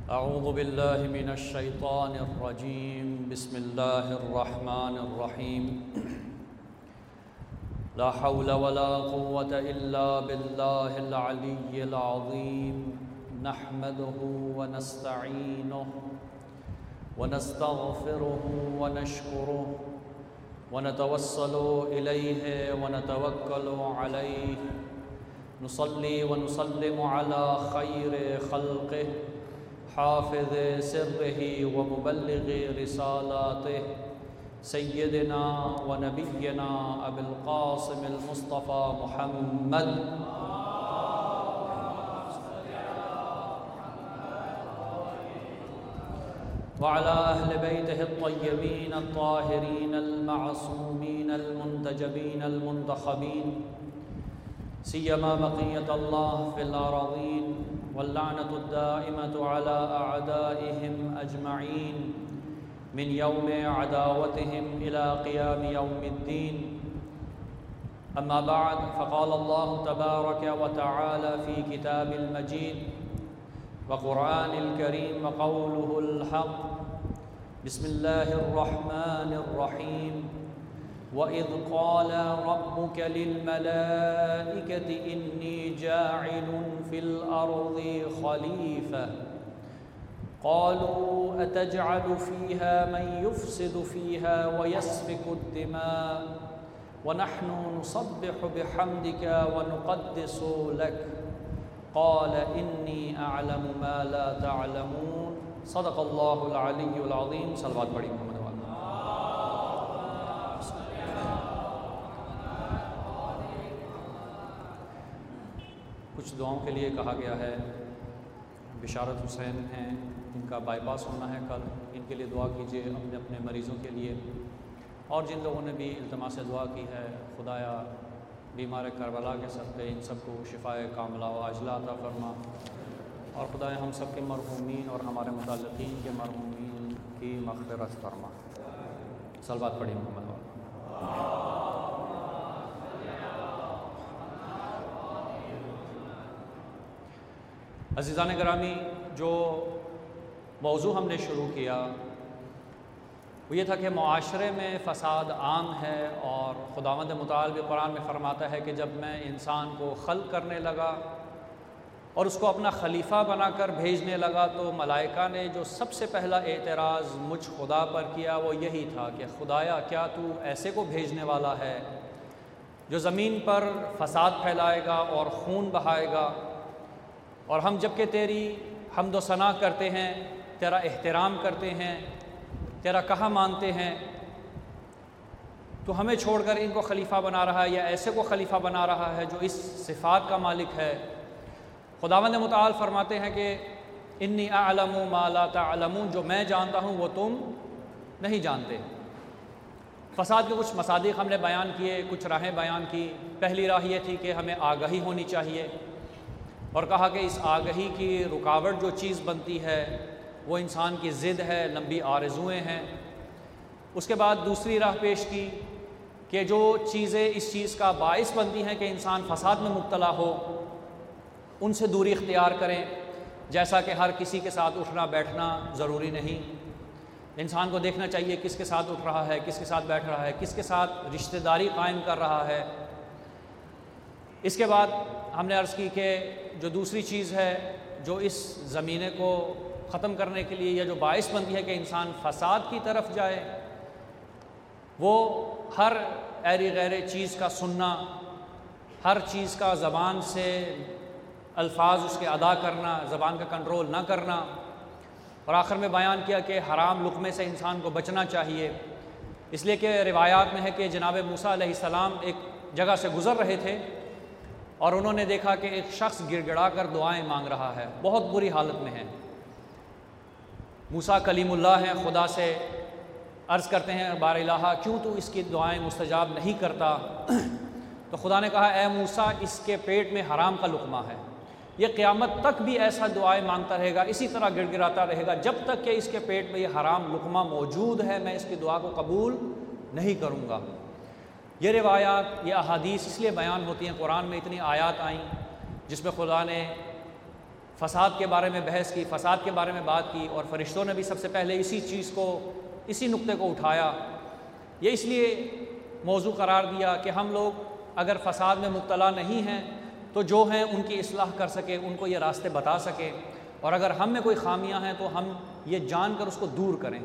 اعوذ باللہ من الشیطان الرجیم بسم اللہ الرحمن الرحیم لا حول ولا قوة الا باللہ العلی العظیم نحمده ونستعینه ونستغفره ونشکره ونتوسل الیہ ونتوکل علیہ نصلی ونسلم علی خیر خلقہ حافظ سرہ ومبلغ رسالاتہ سیدنا ونبینا ابی القاسم المصطفى محمد وعلى أهل بيته الطيبين الطاهرين المعصومين المنتجبين المنتخبين سيما بقية الله في الأراضين واللعنة الدائمة على أعدائهم أجمعين من يوم عداوتهم إلى قيام يوم الدين. أما بعد، فقال الله تبارك وتعالى في كتاب المجيد وقرآن الكريم وقوله الحق بسم الله الرحمن الرحيم وَإِذْ قَالَ رَبُّكَ لِلْمَلَائِكَةِ إِنِّي جَاعِلٌ فِي الْأَرْضِ خَلِيفَةً قَالُوا أَتَجْعَلُ فِيهَا مَنْ يُفْسِدُ فِيهَا وَيَسْفِكُ الدِّمَاءَ وَنَحْنُ نُسَبِّحُ بِحَمْدِكَ وَنُقَدِّسُ لَكَ قَالَ إِنِّي أَعْلَمُ مَا لَا تَعْلَمُونَ. صدق اللہ العلی العظیم. صلوات پڑھی محمد. کچھ دعاؤں کے لیے کہا گیا ہے. بشارت حسین ہیں، ان کا بائی پاس ہونا ہے کل، ان کے لیے دعا کیجیے اپنے اپنے مریضوں کے لیے. اور جن لوگوں نے بھی التماس دعا کی ہے، خدایا بیمار کربلا کے صدقے ان سب کو شفائے کاملہ و عاجلہ عطا فرما. اور خدایا ہم سب کے مرحومین اور ہمارے متعلقین کے مرحومین کی مغفرت فرما. صلوات پڑھی محمد. عزیزان گرامی، جو موضوع ہم نے شروع کیا وہ یہ تھا کہ معاشرے میں فساد عام ہے، اور خداوند متعال بھی قرآن میں فرماتا ہے کہ جب میں انسان کو خلق کرنے لگا اور اس کو اپنا خلیفہ بنا کر بھیجنے لگا تو ملائکہ نے جو سب سے پہلا اعتراض مجھ خدا پر کیا وہ یہی تھا کہ خدایا کیا تو ایسے کو بھیجنے والا ہے جو زمین پر فساد پھیلائے گا اور خون بہائے گا، اور ہم جب کہ تیری حمد و ثنا کرتے ہیں، تیرا احترام کرتے ہیں، تیرا کہا مانتے ہیں، تو ہمیں چھوڑ کر ان کو خلیفہ بنا رہا ہے یا ایسے کو خلیفہ بنا رہا ہے جو اس صفات کا مالک ہے. خداوند متعال فرماتے ہیں کہ انی اعلم ما لا تعلمون، جو میں جانتا ہوں وہ تم نہیں جانتے. فساد کے کچھ مصادیق ہم نے بیان کیے، کچھ راہیں بیان کی. پہلی راہ یہ تھی کہ ہمیں آگہی ہونی چاہیے، اور کہا کہ اس آگہی کی رکاوٹ جو چیز بنتی ہے وہ انسان کی ضد ہے، لمبی آرزوئیں ہیں. اس کے بعد دوسری راہ پیش کی کہ جو چیزیں اس چیز کا باعث بنتی ہیں کہ انسان فساد میں مبتلا ہو ان سے دوری اختیار کریں، جیسا کہ ہر کسی کے ساتھ اٹھنا بیٹھنا ضروری نہیں. انسان کو دیکھنا چاہیے کس کے ساتھ اٹھ رہا ہے، کس کے ساتھ بیٹھ رہا ہے، کس کے ساتھ رشتہ داری قائم کر رہا ہے. اس کے بعد ہم نے عرض کی کہ جو دوسری چیز ہے جو اس زمینے کو ختم کرنے کے لیے یا جو باعث بنتی ہے کہ انسان فساد کی طرف جائے، وہ ہر ایری غیر چیز کا سننا، ہر چیز کا زبان سے الفاظ اس کے ادا کرنا، زبان کا کنٹرول نہ کرنا. اور آخر میں بیان کیا کہ حرام لقمے سے انسان کو بچنا چاہیے، اس لیے کہ روایات میں ہے کہ جناب موسیٰ علیہ السلام ایک جگہ سے گزر رہے تھے اور انہوں نے دیکھا کہ ایک شخص گر گڑا کر دعائیں مانگ رہا ہے، بہت بری حالت میں ہے. موسیٰ کلیم اللہ ہیں، خدا سے عرض کرتے ہیں بار الہ کیوں تو اس کی دعائیں مستجاب نہیں کرتا؟ تو خدا نے کہا اے موسیٰ اس کے پیٹ میں حرام کا لقمہ ہے، یہ قیامت تک بھی ایسا دعائیں مانگتا رہے گا، اسی طرح گڑ گڑاتا رہے گا جب تک کہ اس کے پیٹ میں یہ حرام لقمہ موجود ہے، میں اس کی دعا کو قبول نہیں کروں گا. یہ روایات، یہ احادیث اس لیے بیان ہوتی ہیں، قرآن میں اتنی آیات آئیں جس میں خدا نے فساد کے بارے میں بحث کی، فساد کے بارے میں بات کی، اور فرشتوں نے بھی سب سے پہلے اسی چیز کو، اسی نقطے کو اٹھایا۔ یہ اس لیے موضوع قرار دیا کہ ہم لوگ اگر فساد میں مبتلا نہیں ہیں تو جو ہیں ان کی اصلاح کر سکیں، ان کو یہ راستے بتا سکیں، اور اگر ہم میں کوئی خامیاں ہیں تو ہم یہ جان کر اس کو دور کریں۔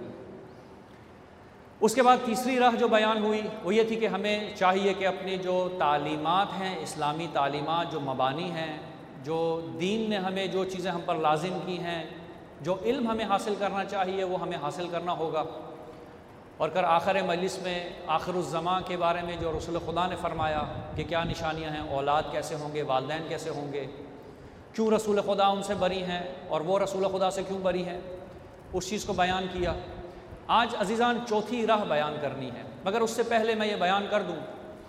اس کے بعد تیسری راہ جو بیان ہوئی وہ یہ تھی کہ ہمیں چاہیے کہ اپنی جو تعلیمات ہیں، اسلامی تعلیمات، جو مبانی ہیں، جو دین نے ہمیں جو چیزیں ہم پر لازم کی ہیں، جو علم ہمیں حاصل کرنا چاہیے وہ ہمیں حاصل کرنا ہوگا۔ اور کر آخر مجلس میں آخر الزمان کے بارے میں جو رسول خدا نے فرمایا کہ کیا نشانیاں ہیں، اولاد کیسے ہوں گے، والدین کیسے ہوں گے، کیوں رسول خدا ان سے بری ہیں اور وہ رسول خدا سے کیوں بری ہیں، اس چیز کو بیان کیا۔ آج عزیزان چوتھی راہ بیان کرنی ہے، مگر اس سے پہلے میں یہ بیان کر دوں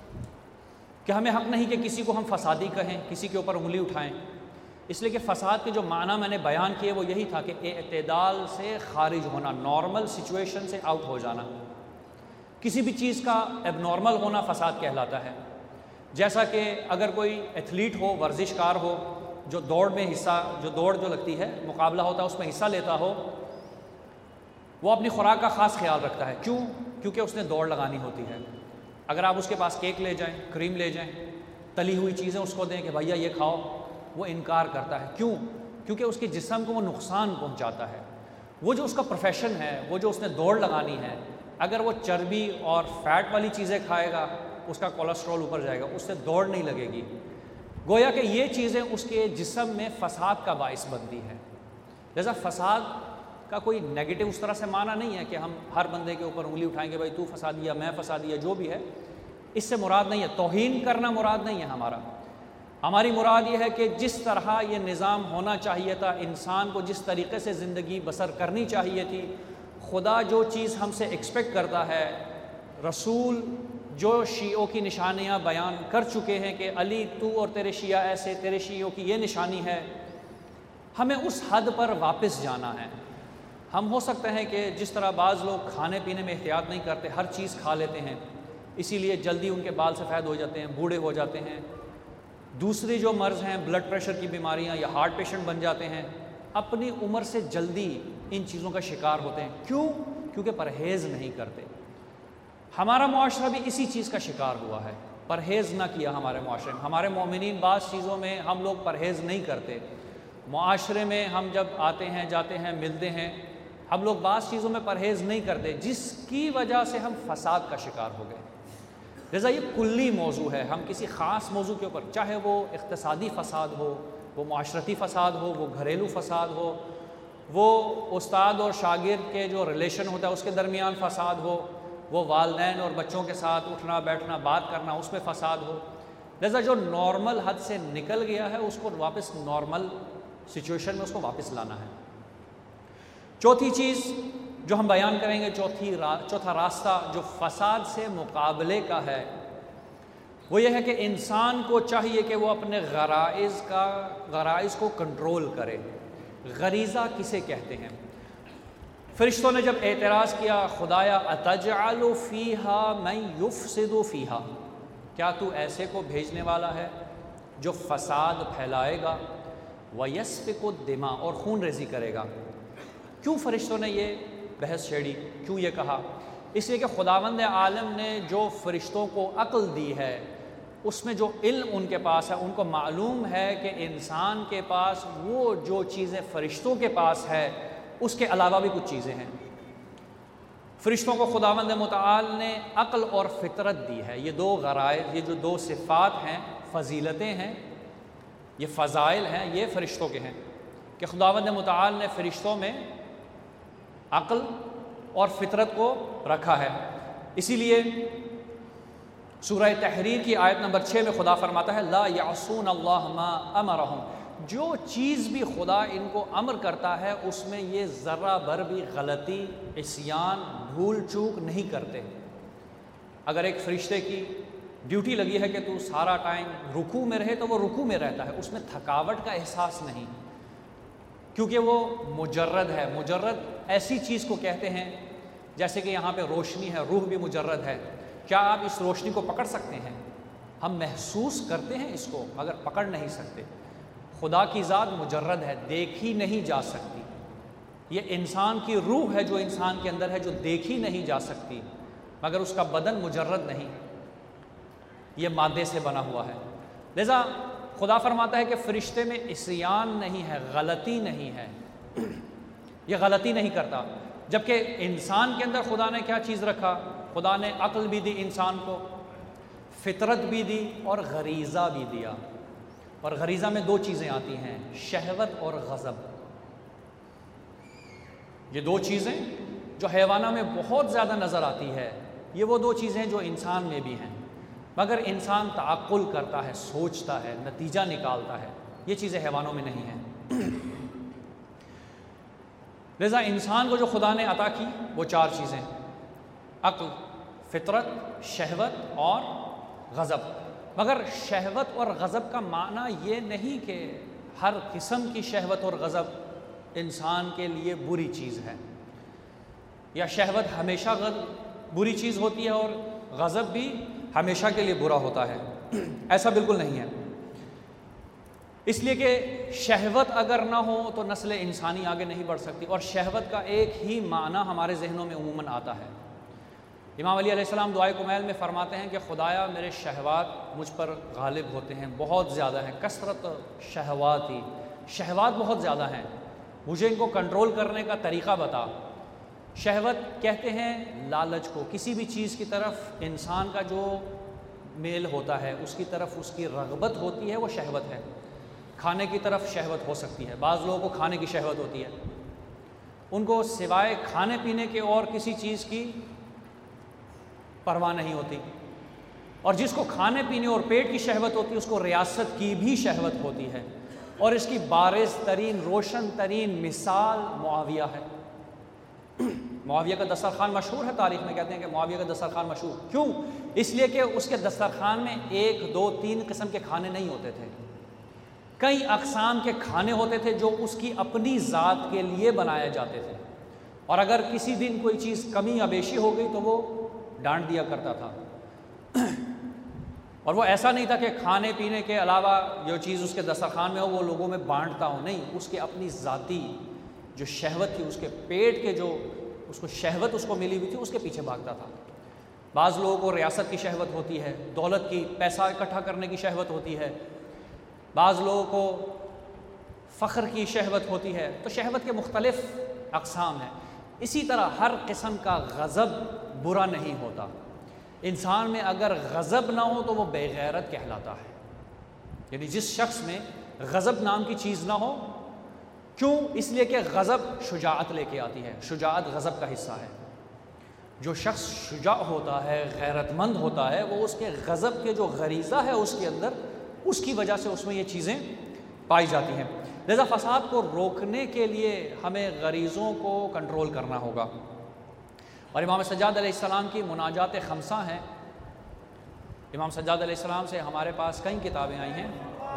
کہ ہمیں حق نہیں کہ کسی کو ہم فسادی کہیں، کسی کے اوپر انگلی اٹھائیں، اس لیے کہ فساد کے جو معنی میں نے بیان کیے وہ یہی تھا کہ اعتدال سے خارج ہونا، نارمل سچویشن سے آؤٹ ہو جانا۔ کسی بھی چیز کا اب نارمل ہونا فساد کہلاتا ہے۔ جیسا کہ اگر کوئی ایتھلیٹ ہو، ورزش کار ہو، جو دوڑ میں حصہ، جو دوڑ جو لگتی ہے، مقابلہ ہوتا ہے، اس میں حصہ لیتا ہو، وہ اپنی خوراک کا خاص خیال رکھتا ہے۔ کیوں؟ کیونکہ اس نے دوڑ لگانی ہوتی ہے۔ اگر آپ اس کے پاس کیک لے جائیں، کریم لے جائیں، تلی ہوئی چیزیں اس کو دیں کہ بھیا یہ کھاؤ، وہ انکار کرتا ہے۔ کیوں؟ کیونکہ اس کے جسم کو وہ نقصان پہنچاتا ہے۔ وہ جو اس کا پروفیشن ہے، وہ جو اس نے دوڑ لگانی ہے، اگر وہ چربی اور فیٹ والی چیزیں کھائے گا، اس کا کولیسٹرول اوپر جائے گا، اس سے دوڑ نہیں لگے گی۔ گویا کہ یہ چیزیں اس کے جسم میں فساد کا باعث بنتی ہے۔ لہذا فساد کا کوئی نیگیٹو اس طرح سے معنی نہیں ہے کہ ہم ہر بندے کے اوپر انگلی اٹھائیں گے، بھائی تو فسادی ہے، میں فسادی ہے، جو بھی ہے، اس سے مراد نہیں ہے۔ توہین کرنا مراد نہیں ہے ہماری مراد یہ ہے کہ جس طرح یہ نظام ہونا چاہیے تھا، انسان کو جس طریقے سے زندگی بسر کرنی چاہیے تھی، خدا جو چیز ہم سے ایکسپیکٹ کرتا ہے، رسول جو شیعوں کی نشانیاں بیان کر چکے ہیں کہ علی تو اور تیرے شیعہ ایسے، تیرے شیعوں کی یہ نشانی ہے، ہمیں اس حد پر واپس جانا ہے۔ ہم ہو سکتے ہیں کہ جس طرح بعض لوگ کھانے پینے میں احتیاط نہیں کرتے، ہر چیز کھا لیتے ہیں، اسی لیے جلدی ان کے بال سفید ہو جاتے ہیں، بوڑھے ہو جاتے ہیں۔ دوسری جو مرض ہیں، بلڈ پریشر کی بیماریاں یا ہارٹ پیشنٹ بن جاتے ہیں، اپنی عمر سے جلدی ان چیزوں کا شکار ہوتے ہیں۔ کیوں؟ کیونکہ پرہیز نہیں کرتے۔ ہمارا معاشرہ بھی اسی چیز کا شکار ہوا ہے، پرہیز نہ کیا ہمارے معاشرے میں۔ ہمارے مومنین بعض چیزوں میں ہم لوگ پرہیز نہیں کرتے۔ معاشرے میں ہم جب آتے ہیں، جاتے ہیں، ملتے ہیں، ہم لوگ بعض چیزوں میں پرہیز نہیں کرتے، جس کی وجہ سے ہم فساد کا شکار ہو گئے۔ لہذا یہ کلی موضوع ہے، ہم کسی خاص موضوع کے اوپر، چاہے وہ اقتصادی فساد ہو، وہ معاشرتی فساد ہو، وہ گھریلو فساد ہو، وہ استاد اور شاگرد کے جو ریلیشن ہوتا ہے اس کے درمیان فساد ہو، وہ والدین اور بچوں کے ساتھ اٹھنا بیٹھنا بات کرنا اس میں فساد ہو، لہذا جو نارمل حد سے نکل گیا ہے اس کو واپس نارمل سچویشن میں اس کو واپس لانا ہے۔ چوتھی چیز جو ہم بیان کریں گے، چوتھا راستہ جو فساد سے مقابلے کا ہے، وہ یہ ہے کہ انسان کو چاہیے کہ وہ اپنے غرائز کو کنٹرول کرے۔ غریزہ کسے کہتے ہیں؟ فرشتوں نے جب اعتراض کیا، خدایا اتجعل فیہا من یفسد فیہا، کیا تو ایسے کو بھیجنے والا ہے جو فساد پھیلائے گا، ویسفک الدماء، اور خون ریزی کرے گا؟ کیوں فرشتوں نے یہ بحث چھیڑی؟ کیوں یہ کہا؟ اس لیے کہ خداوند عالم نے جو فرشتوں کو عقل دی ہے، اس میں جو علم ان کے پاس ہے، ان کو معلوم ہے کہ انسان کے پاس وہ جو چیزیں فرشتوں کے پاس ہے اس کے علاوہ بھی کچھ چیزیں ہیں۔ فرشتوں کو خداوند متعال نے عقل اور فطرت دی ہے۔ یہ دو غرائز، یہ جو دو صفات ہیں، فضیلتیں ہیں، یہ فضائل ہیں، یہ فرشتوں کے ہیں کہ خداوند متعال نے فرشتوں میں عقل اور فطرت کو رکھا ہے۔ اسی لیے سورہ تحریر کی آیت نمبر 6 میں خدا فرماتا ہے لا یعصون اللہ ما امرہم، جو چیز بھی خدا ان کو امر کرتا ہے اس میں یہ ذرہ بھر بھی غلطی، عصیان، بھول چوک نہیں کرتے۔ اگر ایک فرشتے کی ڈیوٹی لگی ہے کہ تو سارا ٹائم رکوع میں رہے تو وہ رکوع میں رہتا ہے، اس میں تھکاوٹ کا احساس نہیں، کیونکہ وہ مجرد ہے۔ مجرد ایسی چیز کو کہتے ہیں جیسے کہ یہاں پہ روشنی ہے، روح بھی مجرد ہے۔ کیا آپ اس روشنی کو پکڑ سکتے ہیں؟ ہم محسوس کرتے ہیں اس کو مگر پکڑ نہیں سکتے۔ خدا کی ذات مجرد ہے، دیکھی نہیں جا سکتی۔ یہ انسان کی روح ہے جو انسان کے اندر ہے، جو دیکھی نہیں جا سکتی، مگر اس کا بدن مجرد نہیں، یہ مادے سے بنا ہوا ہے۔ لذا خدا فرماتا ہے کہ فرشتے میں عصیان نہیں ہے، غلطی نہیں ہے، یہ غلطی نہیں کرتا۔ جبکہ انسان کے اندر خدا نے کیا چیز رکھا؟ خدا نے عقل بھی دی انسان کو، فطرت بھی دی اور غریزہ بھی دیا۔ اور غریزہ میں دو چیزیں آتی ہیں، شہوت اور غضب۔ یہ دو چیزیں جو حیوانوں میں بہت زیادہ نظر آتی ہے، یہ وہ دو چیزیں جو انسان میں بھی ہیں، مگر انسان تعقل کرتا ہے، سوچتا ہے، نتیجہ نکالتا ہے، یہ چیزیں حیوانوں میں نہیں ہیں۔ لذا انسان کو جو خدا نے عطا کی وہ چار چیزیں، عقل، فطرت، شہوت اور غضب۔ مگر شہوت اور غضب کا معنی یہ نہیں کہ ہر قسم کی شہوت اور غضب انسان کے لیے بری چیز ہے، یا شہوت ہمیشہ بری چیز ہوتی ہے اور غضب بھی ہمیشہ کے لیے برا ہوتا ہے، ایسا بالکل نہیں ہے۔ اس لیے کہ شہوت اگر نہ ہو تو نسل انسانی آگے نہیں بڑھ سکتی، اور شہوت کا ایک ہی معنی ہمارے ذہنوں میں عموماً آتا ہے۔ امام علی علیہ السلام دعائے کمیل میں فرماتے ہیں کہ خدایا میرے شہوات مجھ پر غالب ہوتے ہیں، بہت زیادہ ہیں، کثرت شہواتی، شہوات بہت زیادہ ہیں، مجھے ان کو کنٹرول کرنے کا طریقہ بتا۔ شہوت کہتے ہیں لالچ کو، کسی بھی چیز کی طرف انسان کا جو میل ہوتا ہے، اس کی طرف اس کی رغبت ہوتی ہے، وہ شہوت ہے۔ کھانے کی طرف شہوت ہو سکتی ہے، بعض لوگوں کو کھانے کی شہوت ہوتی ہے، ان کو سوائے کھانے پینے کے اور کسی چیز کی پرواہ نہیں ہوتی، اور جس کو کھانے پینے اور پیٹ کی شہوت ہوتی ہے اس کو ریاست کی بھی شہوت ہوتی ہے، اور اس کی بارز ترین، روشن ترین مثال معاویہ ہے۔ معاویہ کا دسترخوان مشہور ہے، تاریخ میں کہتے ہیں کہ معاویہ کا دسترخوان مشہور کیوں؟ اس لیے کہ اس کے دسترخوان میں 1 2 3 قسم کے کھانے نہیں ہوتے تھے، کئی اقسام کے کھانے ہوتے تھے جو اس کی اپنی ذات کے لیے بنائے جاتے تھے، اور اگر کسی دن کوئی چیز کمی یا بیشی ہو گئی تو وہ ڈانٹ دیا کرتا تھا۔ اور وہ ایسا نہیں تھا کہ کھانے پینے کے علاوہ جو چیز اس کے دسترخوان میں ہو وہ لوگوں میں بانٹتا ہو، نہیں، اس کے اپنی ذاتی جو شہوت تھی، اس کے پیٹ کے جو اس کو شہوت اس کو ملی ہوئی تھی، اس کے پیچھے بھاگتا تھا۔ بعض لوگوں کو ریاست کی شہوت ہوتی ہے، دولت کی، پیسہ اکٹھا کرنے کی شہوت ہوتی ہے، بعض لوگوں کو فخر کی شہوت ہوتی ہے، تو شہوت کے مختلف اقسام ہیں۔ اسی طرح ہر قسم کا غضب برا نہیں ہوتا، انسان میں اگر غضب نہ ہو تو وہ بے غیرت کہلاتا ہے، یعنی جس شخص میں غضب نام کی چیز نہ ہو، کیوں؟ اس لیے کہ غضب شجاعت لے کے آتی ہے، شجاعت غضب کا حصہ ہے۔ جو شخص شجاع ہوتا ہے، غیرت مند ہوتا ہے، وہ اس کے غضب کے جو غریزہ ہے اس کے اندر، اس کی وجہ سے اس میں یہ چیزیں پائی جاتی ہیں۔ لذا فساد کو روکنے کے لیے ہمیں غریزوں کو کنٹرول کرنا ہوگا۔ اور امام سجاد علیہ السلام کی مناجات خمسہ ہیں، امام سجاد علیہ السلام سے ہمارے پاس کئی کتابیں آئی ہیں۔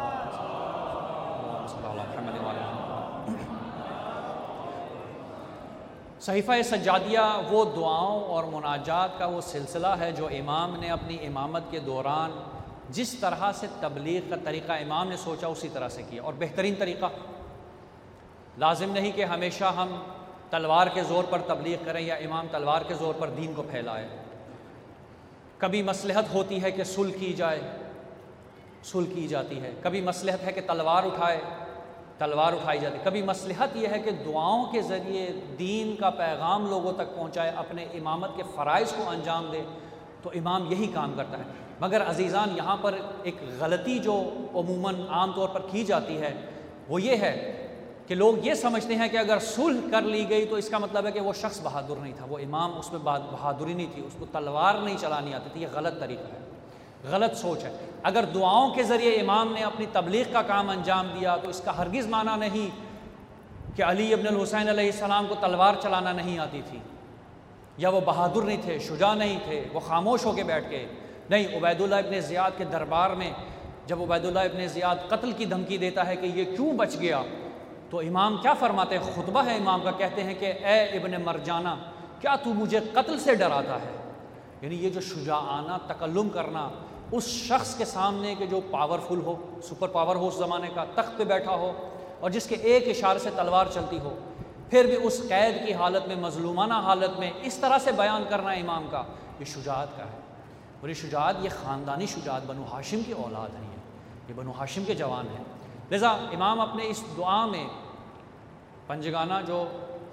صحیفہ سجادیہ وہ دعاؤں اور مناجات کا وہ سلسلہ ہے جو امام نے اپنی امامت کے دوران جس طرح سے تبلیغ کا طریقہ امام نے سوچا اسی طرح سے کیا، اور بہترین طریقہ۔ لازم نہیں کہ ہمیشہ ہم تلوار کے زور پر تبلیغ کریں یا امام تلوار کے زور پر دین کو پھیلائے، کبھی مصلحت ہوتی ہے کہ صلح کی جائے، صلح کی جاتی ہے، کبھی مصلحت ہے کہ تلوار اٹھائی جاتی ہے، کبھی مصلحت یہ ہے کہ دعاؤں کے ذریعے دین کا پیغام لوگوں تک پہنچائے، اپنے امامت کے فرائض کو انجام دے، تو امام یہی کام کرتا ہے۔ مگر عزیزان، یہاں پر ایک غلطی جو عموماً عام طور پر کی جاتی ہے وہ یہ ہے کہ لوگ یہ سمجھتے ہیں کہ اگر صلح کر لی گئی تو اس کا مطلب ہے کہ وہ شخص بہادر نہیں تھا، وہ امام اس میں بہادری نہیں تھی، اس کو تلوار نہیں چلانی آتی تھی۔ یہ غلط طریقہ ہے، غلط سوچ ہے۔ اگر دعاؤں کے ذریعے امام نے اپنی تبلیغ کا کام انجام دیا تو اس کا ہرگز معنی نہیں کہ علی ابن الحسین علیہ السلام کو تلوار چلانا نہیں آتی تھی، یا وہ بہادر نہیں تھے، شجاع نہیں تھے، وہ خاموش ہو کے بیٹھ گئے۔ نہیں، عبید اللہ ابن زیاد کے دربار میں جب عبید اللہ ابن زیاد قتل کی دھمکی دیتا ہے کہ یہ کیوں بچ گیا، تو امام کیا فرماتے ہیں؟ خطبہ ہے امام کا، کہتے ہیں کہ اے ابن مرجانہ، کیا تو مجھے قتل سے ڈراتا ہے؟ یعنی یہ جو شجاعانہ تکلم کرنا، اس شخص کے سامنے کہ جو پاورفل ہو، سپر پاور ہو، اس زمانے کا، تخت پہ بیٹھا ہو اور جس کے ایک اشارے سے تلوار چلتی ہو، پھر بھی اس قید کی حالت میں، مظلومانہ حالت میں اس طرح سے بیان کرنا امام کا، یہ شجاعت کا ہے۔ اور یہ شجاعت، یہ خاندانی شجاعت، بنو ہاشم کی اولاد نہیں ہے، یہ بنو ہاشم کے جوان ہیں۔ لذا امام اپنے اس دعا میں پنجگانہ جو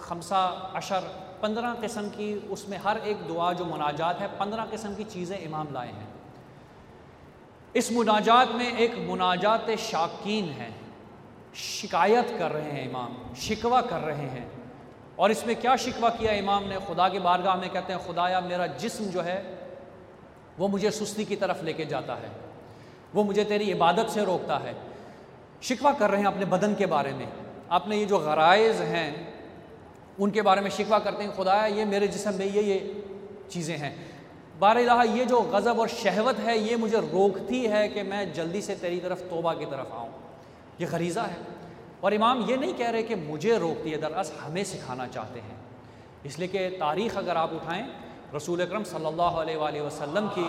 15 قسم کی، اس میں ہر ایک دعا جو مناجات ہے 15 قسم کی چیزیں امام لائے ہیں۔ اس مناجات میں ایک مناجات شاکین ہے، شکایت کر رہے ہیں امام، شکوہ کر رہے ہیں۔ اور اس میں کیا شکوہ کیا امام نے؟ خدا کی بارگاہ میں کہتے ہیں خدایا میرا جسم جو ہے وہ مجھے سستی کی طرف لے کے جاتا ہے، وہ مجھے تیری عبادت سے روکتا ہے۔ شکوہ کر رہے ہیں اپنے بدن کے بارے میں، اپنے یہ جو غرائز ہیں ان کے بارے میں شکوہ کرتے ہیں، خدایا یہ میرے جسم میں یہ چیزیں ہیں، بار الہ یہ جو غضب اور شہوت ہے یہ مجھے روکتی ہے کہ میں جلدی سے تیری طرف، توبہ کی طرف آؤں۔ یہ غریزہ ہے۔ اور امام یہ نہیں کہہ رہے کہ مجھے روکتی ہے، دراصل ہمیں سکھانا چاہتے ہیں، اس لیے کہ تاریخ اگر آپ اٹھائیں رسول اکرم صلی اللہ علیہ وآلہ وسلم کی،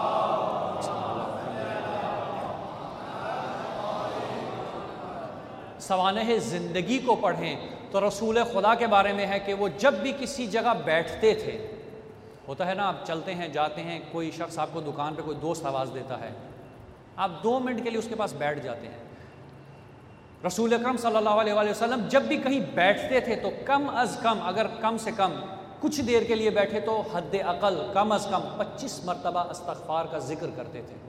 سوانح زندگی کو پڑھیں تو رسول خدا کے بارے میں ہے کہ وہ جب بھی کسی جگہ بیٹھتے تھے، ہوتا ہے نا آپ چلتے ہیں جاتے ہیں، کوئی شخص آپ کو دکان پہ کوئی دوست آواز دیتا ہے، آپ 2 منٹ کے لیے اس کے پاس بیٹھ جاتے ہیں۔ رسول اکرم صلی اللہ علیہ وآلہ وسلم جب بھی کہیں بیٹھتے تھے تو کم از کم، اگر کم سے کم کچھ دیر کے لیے بیٹھے تو حد اقل کم از کم 25 مرتبہ استغفار کا ذکر کرتے تھے،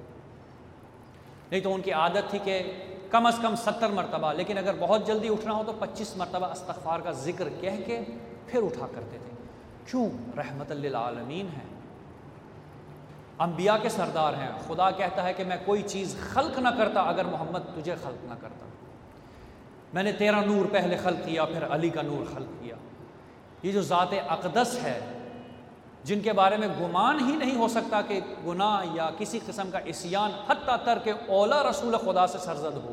نہیں تو ان کی عادت تھی کہ کم از کم 70 مرتبہ، لیکن اگر بہت جلدی اٹھنا ہو تو 25 مرتبہ استغفار کا ذکر کہہ کے پھر اٹھا کرتے تھے۔ کیوں؟ رحمت للعالمین ہے، انبیاء کے سردار ہیں۔ خدا کہتا ہے کہ میں کوئی چیز خلق نہ کرتا اگر محمد تجھے خلق نہ کرتا، میں نے تیرا نور پہلے خلق کیا پھر علی کا نور خلق کیا۔ یہ جو ذات اقدس ہے جن کے بارے میں گمان ہی نہیں ہو سکتا کہ گناہ یا کسی قسم کا عصیان حتیٰ ترک اولا رسول خدا سے سرزد ہو،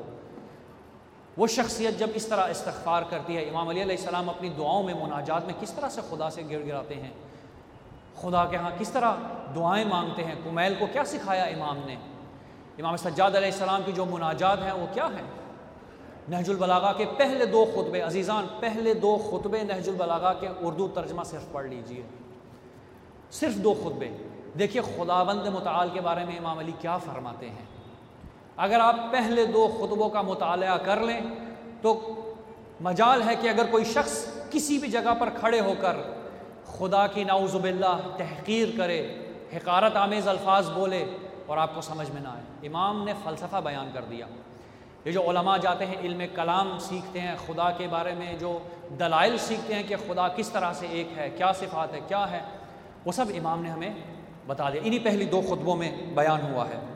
وہ شخصیت جب اس طرح استغفار کرتی ہے، امام علی علیہ السلام اپنی دعاؤں میں، مناجات میں کس طرح سے خدا سے گر گراتے ہیں، خدا کے ہاں کس طرح دعائیں مانگتے ہیں، کمیل کو کیا سکھایا امام نے۔ امام سجاد علیہ السلام کی جو مناجات ہیں وہ کیا ہیں؟ نہج البلاغہ کے پہلے 2 خطبے، عزیزان پہلے 2 خطبے نہج البلاغہ کے اردو ترجمہ صرف پڑھ لیجئے، صرف 2 خطبے، دیکھیے خداوند متعال کے بارے میں امام علی کیا فرماتے ہیں۔ اگر آپ پہلے 2 خطبوں کا مطالعہ کر لیں تو مجال ہے کہ اگر کوئی شخص کسی بھی جگہ پر کھڑے ہو کر خدا کی نعوذ باللہ تحقیر کرے، حقارت آمیز الفاظ بولے اور آپ کو سمجھ میں نہ آئے۔ امام نے فلسفہ بیان کر دیا۔ یہ جو علماء جاتے ہیں علم کلام سیکھتے ہیں، خدا کے بارے میں جو دلائل سیکھتے ہیں کہ خدا کس طرح سے ایک ہے، کیا صفات ہے، کیا ہے، وہ سب امام نے ہمیں بتا دیا، انہی پہلی 2 خطبوں میں بیان ہوا ہے۔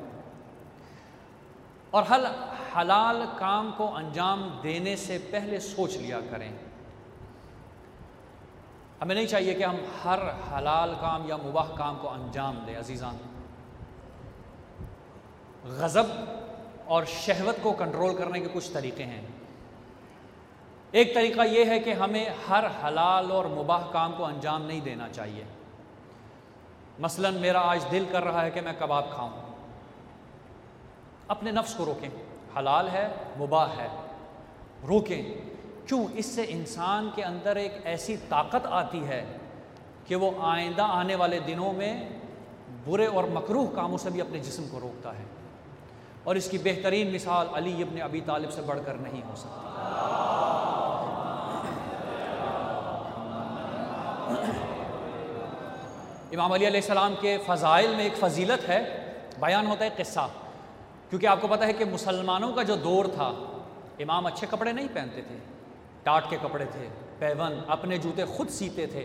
اور حلال کام کو انجام دینے سے پہلے سوچ لیا کریں، ہمیں نہیں چاہیے کہ ہم ہر حلال کام یا مباح کام کو انجام دیں۔ عزیزان، غضب اور شہوت کو کنٹرول کرنے کے کچھ طریقے ہیں۔ ایک طریقہ یہ ہے کہ ہمیں ہر حلال اور مباح کام کو انجام نہیں دینا چاہیے۔ مثلا میرا آج دل کر رہا ہے کہ میں کباب کھاؤں، اپنے نفس کو روکیں، حلال ہے مباح ہے، روکیں۔ کیوں؟ اس سے انسان کے اندر ایک ایسی طاقت آتی ہے کہ وہ آئندہ آنے والے دنوں میں برے اور مکروہ کاموں سے بھی اپنے جسم کو روکتا ہے، اور اس کی بہترین مثال علی ابن ابی طالب سے بڑھ کر نہیں ہو سکتی۔ امام علی علیہ السلام کے فضائل میں ایک فضیلت ہے، بیان ہوتا ہے قصہ، کیونکہ آپ کو پتہ ہے کہ مسلمانوں کا جو دور تھا امام اچھے کپڑے نہیں پہنتے تھے، ٹاٹ کے کپڑے تھے، پیون، اپنے جوتے خود سیتے تھے۔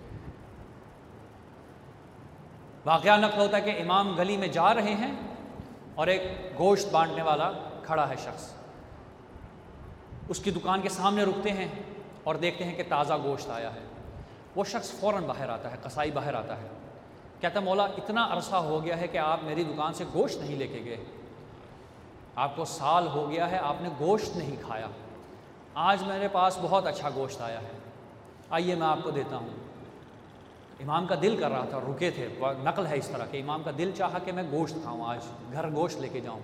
واقعہ نقل ہوتا ہے کہ امام گلی میں جا رہے ہیں اور ایک گوشت بانٹنے والا کھڑا ہے شخص، اس کی دکان کے سامنے رکتے ہیں اور دیکھتے ہیں کہ تازہ گوشت آیا ہے۔ وہ شخص فوراً باہر آتا ہے، قصائی باہر آتا ہے، کہتا ہے مولا اتنا عرصہ ہو گیا ہے کہ آپ میری دکان سے گوشت نہیں لے کے گئے، آپ کو سال ہو گیا ہے آپ نے گوشت نہیں کھایا، آج میرے پاس بہت اچھا گوشت آیا ہے، آئیے میں آپ کو دیتا ہوں۔ امام کا دل کر رہا تھا، رکے تھے، نقل ہے اس طرح کہ امام کا دل چاہا کہ میں گوشت کھاؤں، آج گھر گوشت لے کے جاؤں۔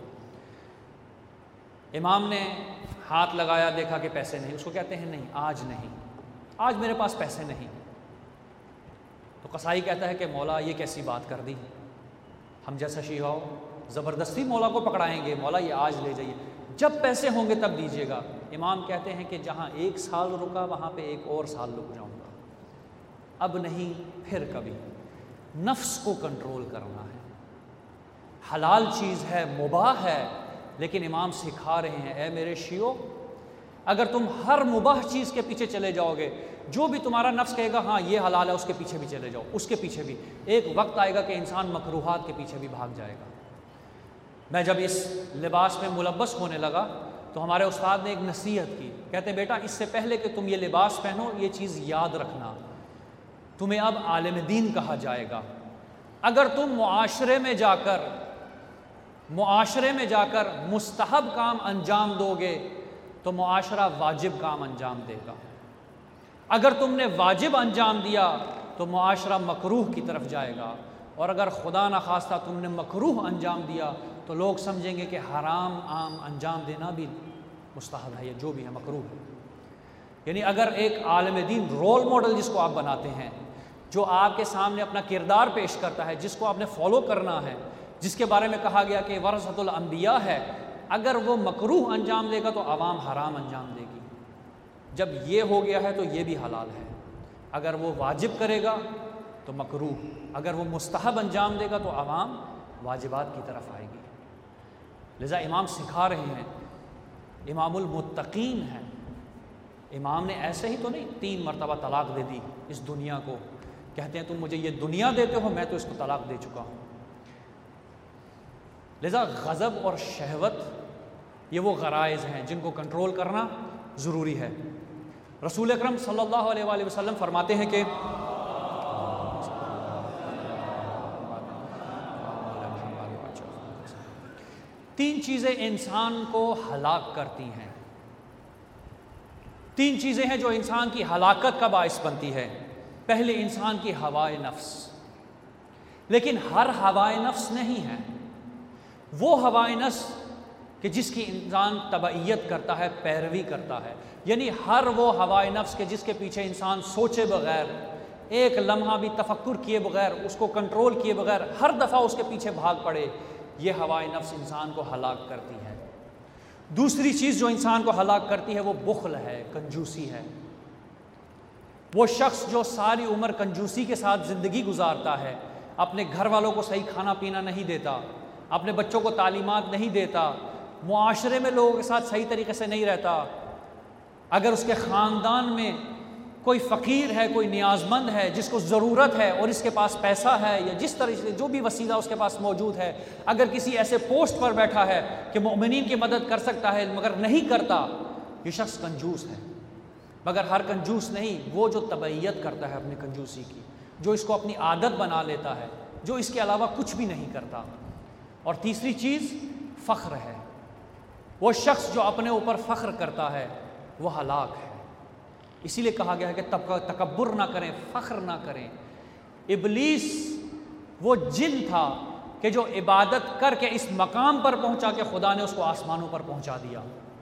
امام نے ہاتھ لگایا، دیکھا کہ پیسے نہیں، اس کو کہتے ہیں نہیں آج نہیں، آج میرے پاس پیسے نہیں۔ تو قصائی کہتا ہے کہ مولا یہ کیسی بات کر دی، ہم جیسا شیعہ ہو زبردستی مولا کو پکڑائیں گے، مولا یہ آج لے جائیے، جب پیسے ہوں گے تب دیجیے گا۔ امام کہتے ہیں کہ جہاں 1 سال رکا وہاں پہ 1 اور سال رک جاؤں گا، اب نہیں پھر کبھی۔ نفس کو کنٹرول کرنا ہے، حلال چیز ہے، مباح ہے، لیکن امام سکھا رہے ہیں اے میرے شیعو، اگر تم ہر مباح چیز کے پیچھے چلے جاؤ گے، جو بھی تمہارا نفس کہے گا ہاں یہ حلال ہے، اس کے پیچھے بھی چلے جاؤ، اس کے پیچھے بھی، ایک وقت آئے گا کہ انسان مکروہات کے پیچھے بھی بھاگ جائے گا۔ میں جب اس لباس میں ملبس ہونے لگا تو ہمارے استاد نے ایک نصیحت کی، کہتے بیٹا اس سے پہلے کہ تم یہ لباس پہنو یہ چیز یاد رکھنا، تمہیں اب عالم دین کہا جائے گا۔ اگر تم معاشرے میں جا کر مستحب کام انجام دو گے تو معاشرہ واجب کام انجام دے گا، اگر تم نے واجب انجام دیا تو معاشرہ مکروہ کی طرف جائے گا، اور اگر خدا نخواستہ تم نے مکروہ انجام دیا تو لوگ سمجھیں گے کہ حرام عام انجام دینا بھی مستحب ہے، یا جو بھی ہے مکروہ ہے۔ یعنی اگر ایک عالم دین رول ماڈل جس کو آپ بناتے ہیں، جو آپ کے سامنے اپنا کردار پیش کرتا ہے، جس کو آپ نے فالو کرنا ہے، جس کے بارے میں کہا گیا کہ ورثۃ الانبیاء ہے، اگر وہ مکروہ انجام دے گا تو عوام حرام انجام دے گی۔ جب یہ ہو گیا ہے تو یہ بھی حلال ہے، اگر وہ واجب کرے گا تو مکروہ، اگر وہ مستحب انجام دے گا تو عوام واجبات کی طرف آئے گی۔ لذا امام سکھا رہے ہیں، امام المتقین ہیں، امام نے ایسے ہی تو نہیں 3 مرتبہ طلاق دے دی اس دنیا کو، کہتے ہیں تم مجھے یہ دنیا دیتے ہو، میں تو اس کو طلاق دے چکا ہوں۔ لذا غضب اور شہوت یہ وہ غرائز ہیں جن کو کنٹرول کرنا ضروری ہے۔ رسول اکرم صلی اللہ علیہ وآلہ وسلم فرماتے ہیں کہ تین چیزیں انسان کو ہلاک کرتی ہیں، 3 چیزیں ہیں جو انسان کی ہلاکت کا باعث بنتی ہے۔ پہلے انسان کی ہوائے نفس، لیکن ہر ہوائے نفس نہیں ہے، وہ ہوائے نفس کہ جس کی انسان تبعیت کرتا ہے، پیروی کرتا ہے، یعنی ہر وہ ہوائے نفس کہ جس کے پیچھے انسان سوچے بغیر، ایک لمحہ بھی تفکر کیے بغیر، اس کو کنٹرول کیے بغیر ہر دفعہ اس کے پیچھے بھاگ پڑے، یہ ہوائے نفس انسان کو ہلاک کرتی ہے۔ دوسری چیز جو انسان کو ہلاک کرتی ہے وہ بخل ہے، کنجوسی ہے۔ وہ شخص جو ساری عمر کنجوسی کے ساتھ زندگی گزارتا ہے، اپنے گھر والوں کو صحیح کھانا پینا نہیں دیتا، اپنے بچوں کو تعلیمات نہیں دیتا، معاشرے میں لوگوں کے ساتھ صحیح طریقے سے نہیں رہتا، اگر اس کے خاندان میں کوئی فقیر ہے، کوئی نیاز مند ہے جس کو ضرورت ہے اور اس کے پاس پیسہ ہے یا جس طرح سے جو بھی وسیلہ اس کے پاس موجود ہے، اگر کسی ایسے پوسٹ پر بیٹھا ہے کہ مومنین کی مدد کر سکتا ہے مگر نہیں کرتا، یہ شخص کنجوس ہے۔ مگر ہر کنجوس نہیں، وہ جو تبعیت کرتا ہے اپنی کنجوسی کی، جو اس کو اپنی عادت بنا لیتا ہے، جو اس کے علاوہ کچھ بھی نہیں کرتا۔ اور تیسری چیز فخر ہے، وہ شخص جو اپنے اوپر فخر کرتا ہے وہ ہلاک ہے۔ اسی لیے کہا گیا ہے کہ تکبر نہ کریں، فخر نہ کریں۔ ابلیس وہ جن تھا کہ جو عبادت کر کے اس مقام پر پہنچا کہ خدا نے اس کو آسمانوں پر پہنچا دیا،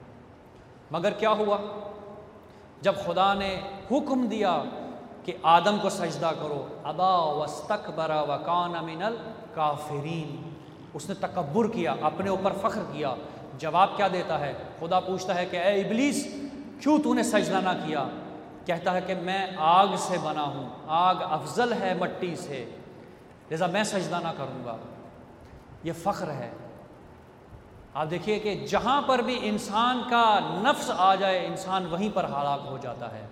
مگر کیا ہوا؟ جب خدا نے حکم دیا کہ آدم کو سجدہ کرو، ابا واستکبر وکان من الکافرین، اس نے تکبر کیا، اپنے اوپر فخر کیا۔ جواب کیا دیتا ہے؟ خدا پوچھتا ہے کہ اے ابلیس کیوں تو نے سجدہ نہ کیا؟ کہتا ہے کہ میں آگ سے بنا ہوں، آگ افضل ہے مٹی سے، لذا میں سجدہ نہ کروں گا۔ یہ فخر ہے۔ آپ دیکھیے کہ جہاں پر بھی انسان کا نفس آ جائے انسان وہیں پر ہلاک ہو جاتا ہے۔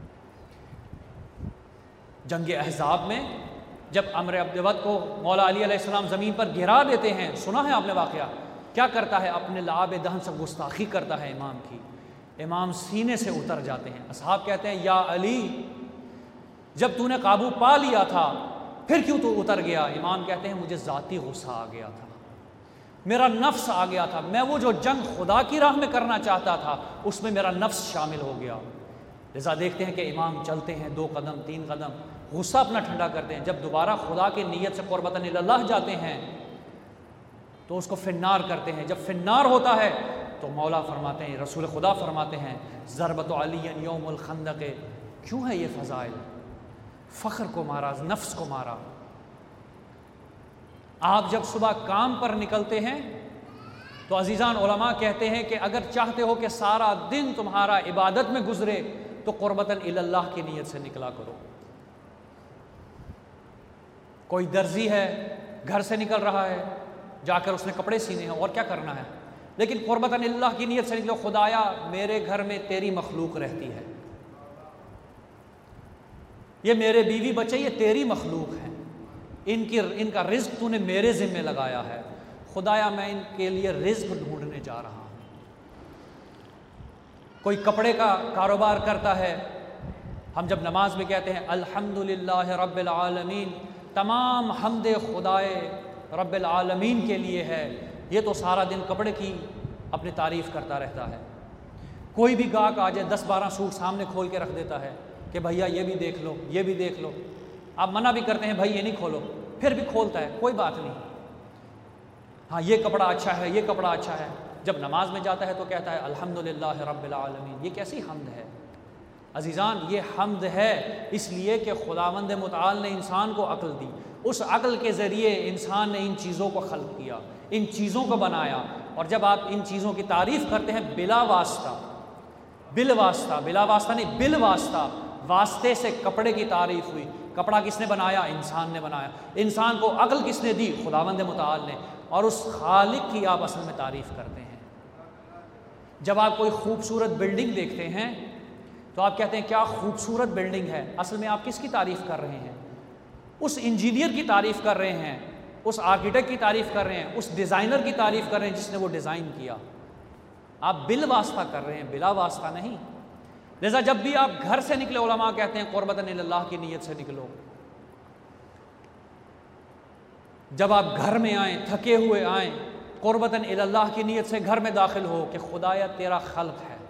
جنگ احزاب میں جب امر عبدود کو مولا علی علیہ السلام زمین پر گرا دیتے ہیں، سنا ہے آپ نے واقعہ؟ کیا کرتا ہے؟ اپنے لعاب دہن سے گستاخی کرتا ہے امام کی، امام سینے سے اتر جاتے ہیں۔ اصحاب کہتے ہیں یا علی، جب تو نے قابو پا لیا تھا پھر کیوں تو اتر گیا؟ امام کہتے ہیں مجھے ذاتی غصہ آ گیا تھا، میرا نفس آ گیا تھا، میں وہ جو جنگ خدا کی راہ میں کرنا چاہتا تھا اس میں میرا نفس شامل ہو گیا، لذا دیکھتے ہیں کہ امام چلتے ہیں 2 قدم 3 قدم، غصہ اپنا ٹھنڈا کرتے ہیں، جب دوبارہ خدا کی نیت سے قربتاً اللہ جاتے ہیں تو اس کو فنار کرتے ہیں، جب فنار ہوتا ہے تو مولا فرماتے ہیں، رسول خدا فرماتے ہیں ضربت علی یوم الخندق، کیوں ہے یہ فضائل؟ فخر کو مارا، نفس کو مارا۔ آپ جب صبح کام پر نکلتے ہیں تو عزیزان علماء کہتے ہیں کہ اگر چاہتے ہو کہ سارا دن تمہارا عبادت میں گزرے تو قربتاً اللہ کی نیت سے نکلا کرو۔ کوئی درزی ہے، گھر سے نکل رہا ہے، جا کر اس نے کپڑے سینے ہیں اور کیا کرنا ہے، لیکن قربتاً اللہ کی نیت سے نکلو، خدایا میرے گھر میں تیری مخلوق رہتی ہے، یہ میرے بیوی بچے یہ تیری مخلوق ہیں، ان کا رزق تو نے میرے ذمہ لگایا ہے، خدایا میں ان کے لیے رزق ڈھونڈنے جا رہا ہوں۔ کوئی کپڑے کا کاروبار کرتا ہے، ہم جب نماز میں کہتے ہیں الحمدللہ رب العالمین، تمام حمد خدائے رب العالمین کے لیے ہے، یہ تو سارا دن کپڑے کی اپنی تعریف کرتا رہتا ہے۔ کوئی بھی گاہک آ جائے 10-12 سوٹ سامنے کھول کے رکھ دیتا ہے کہ بھیا یہ بھی دیکھ لو، یہ بھی دیکھ لو، آپ منع بھی کرتے ہیں بھائی یہ نہیں کھولو، پھر بھی کھولتا ہے، کوئی بات نہیں، ہاں یہ کپڑا اچھا ہے، یہ کپڑا اچھا ہے۔ جب نماز میں جاتا ہے تو کہتا ہے الحمدللہ رب العالمین، یہ کیسی حمد ہے؟ عزیزان یہ حمد ہے اس لیے کہ خداوند متعال نے انسان کو عقل دی، اس عقل کے ذریعے انسان نے ان چیزوں کو خلق کیا، ان چیزوں کو بنایا، اور جب آپ ان چیزوں کی تعریف کرتے ہیں بلا واسطہ، بلا واسطہ نہیں، بال واسطہ، واسطے سے کپڑے کی تعریف ہوئی، کپڑا کس نے بنایا؟ انسان نے بنایا، انسان کو عقل کس نے دی؟ خداوند متعال نے، اور اس خالق کی آپ اصل میں تعریف کرتے ہیں۔ جب آپ کوئی خوبصورت بلڈنگ دیکھتے ہیں تو آپ کہتے ہیں کیا خوبصورت بلڈنگ ہے، اصل میں آپ کس کی تعریف کر رہے ہیں؟ اس انجینئر کی تعریف کر رہے ہیں، اس آرکیٹیکٹ کی تعریف کر رہے ہیں، اس ڈیزائنر کی تعریف کر رہے ہیں جس نے وہ ڈیزائن کیا، آپ بال واسطہ کر رہے ہیں، بلا واسطہ نہیں۔ لذا جب بھی آپ گھر سے نکلے، علماء کہتے ہیں قربتاً اللہ کی نیت سے نکلو۔ جب آپ گھر میں آئیں، تھکے ہوئے آئیں، قربتاً اللہ کی نیت سے گھر میں داخل ہو کہ خدایا تیرا خلق ہے،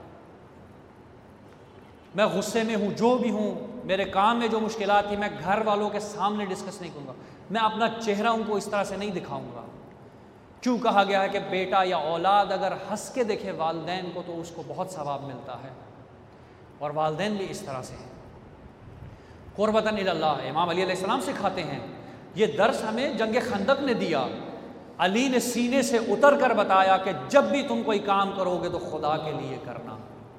میں غصے میں ہوں، جو بھی ہوں، میرے کام میں جو مشکلات تھی میں گھر والوں کے سامنے ڈسکس نہیں کروں گا، میں اپنا چہرہ ان کو اس طرح سے نہیں دکھاؤں گا۔ کیوں کہا گیا ہے کہ بیٹا یا اولاد اگر ہنس کے دیکھے والدین کو تو اس کو بہت ثواب ملتا ہے، اور والدین بھی اس طرح سے ہیں۔ قربتاً اللہ امام علی علیہ السلام سکھاتے ہیں، یہ درس ہمیں جنگ خندق نے دیا، علی نے سینے سے اتر کر بتایا کہ جب بھی تم کوئی کام کرو گے تو خدا کے لیے کرنا۔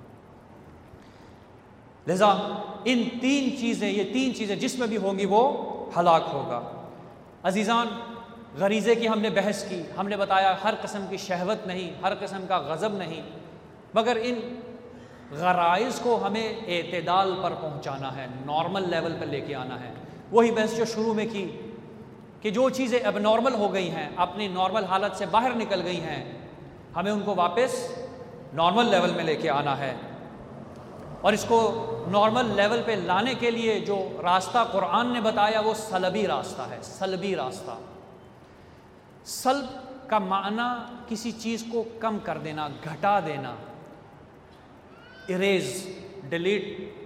لذا یہ تین چیزیں جس میں بھی ہوں گی وہ ہلاک ہوگا۔ عزیزان غریزے کی ہم نے بحث کی، ہم نے بتایا ہر قسم کی شہوت نہیں، ہر قسم کا غضب نہیں، مگر ان غرائز کو ہمیں اعتدال پر پہنچانا ہے، نارمل لیول پر لے کے آنا ہے۔ وہی بحث جو شروع میں کی کہ جو چیزیں اب نارمل ہو گئی ہیں، اپنی نارمل حالت سے باہر نکل گئی ہیں، ہمیں ان کو واپس نارمل لیول میں لے کے آنا ہے، اور اس کو نارمل لیول پہ لانے کے لیے جو راستہ قرآن نے بتایا وہ سلبی راستہ ہے، سلبی راستہ۔ سلب کا معنی کسی چیز کو کم کر دینا، گھٹا دینا، اریز، ڈیلیٹ،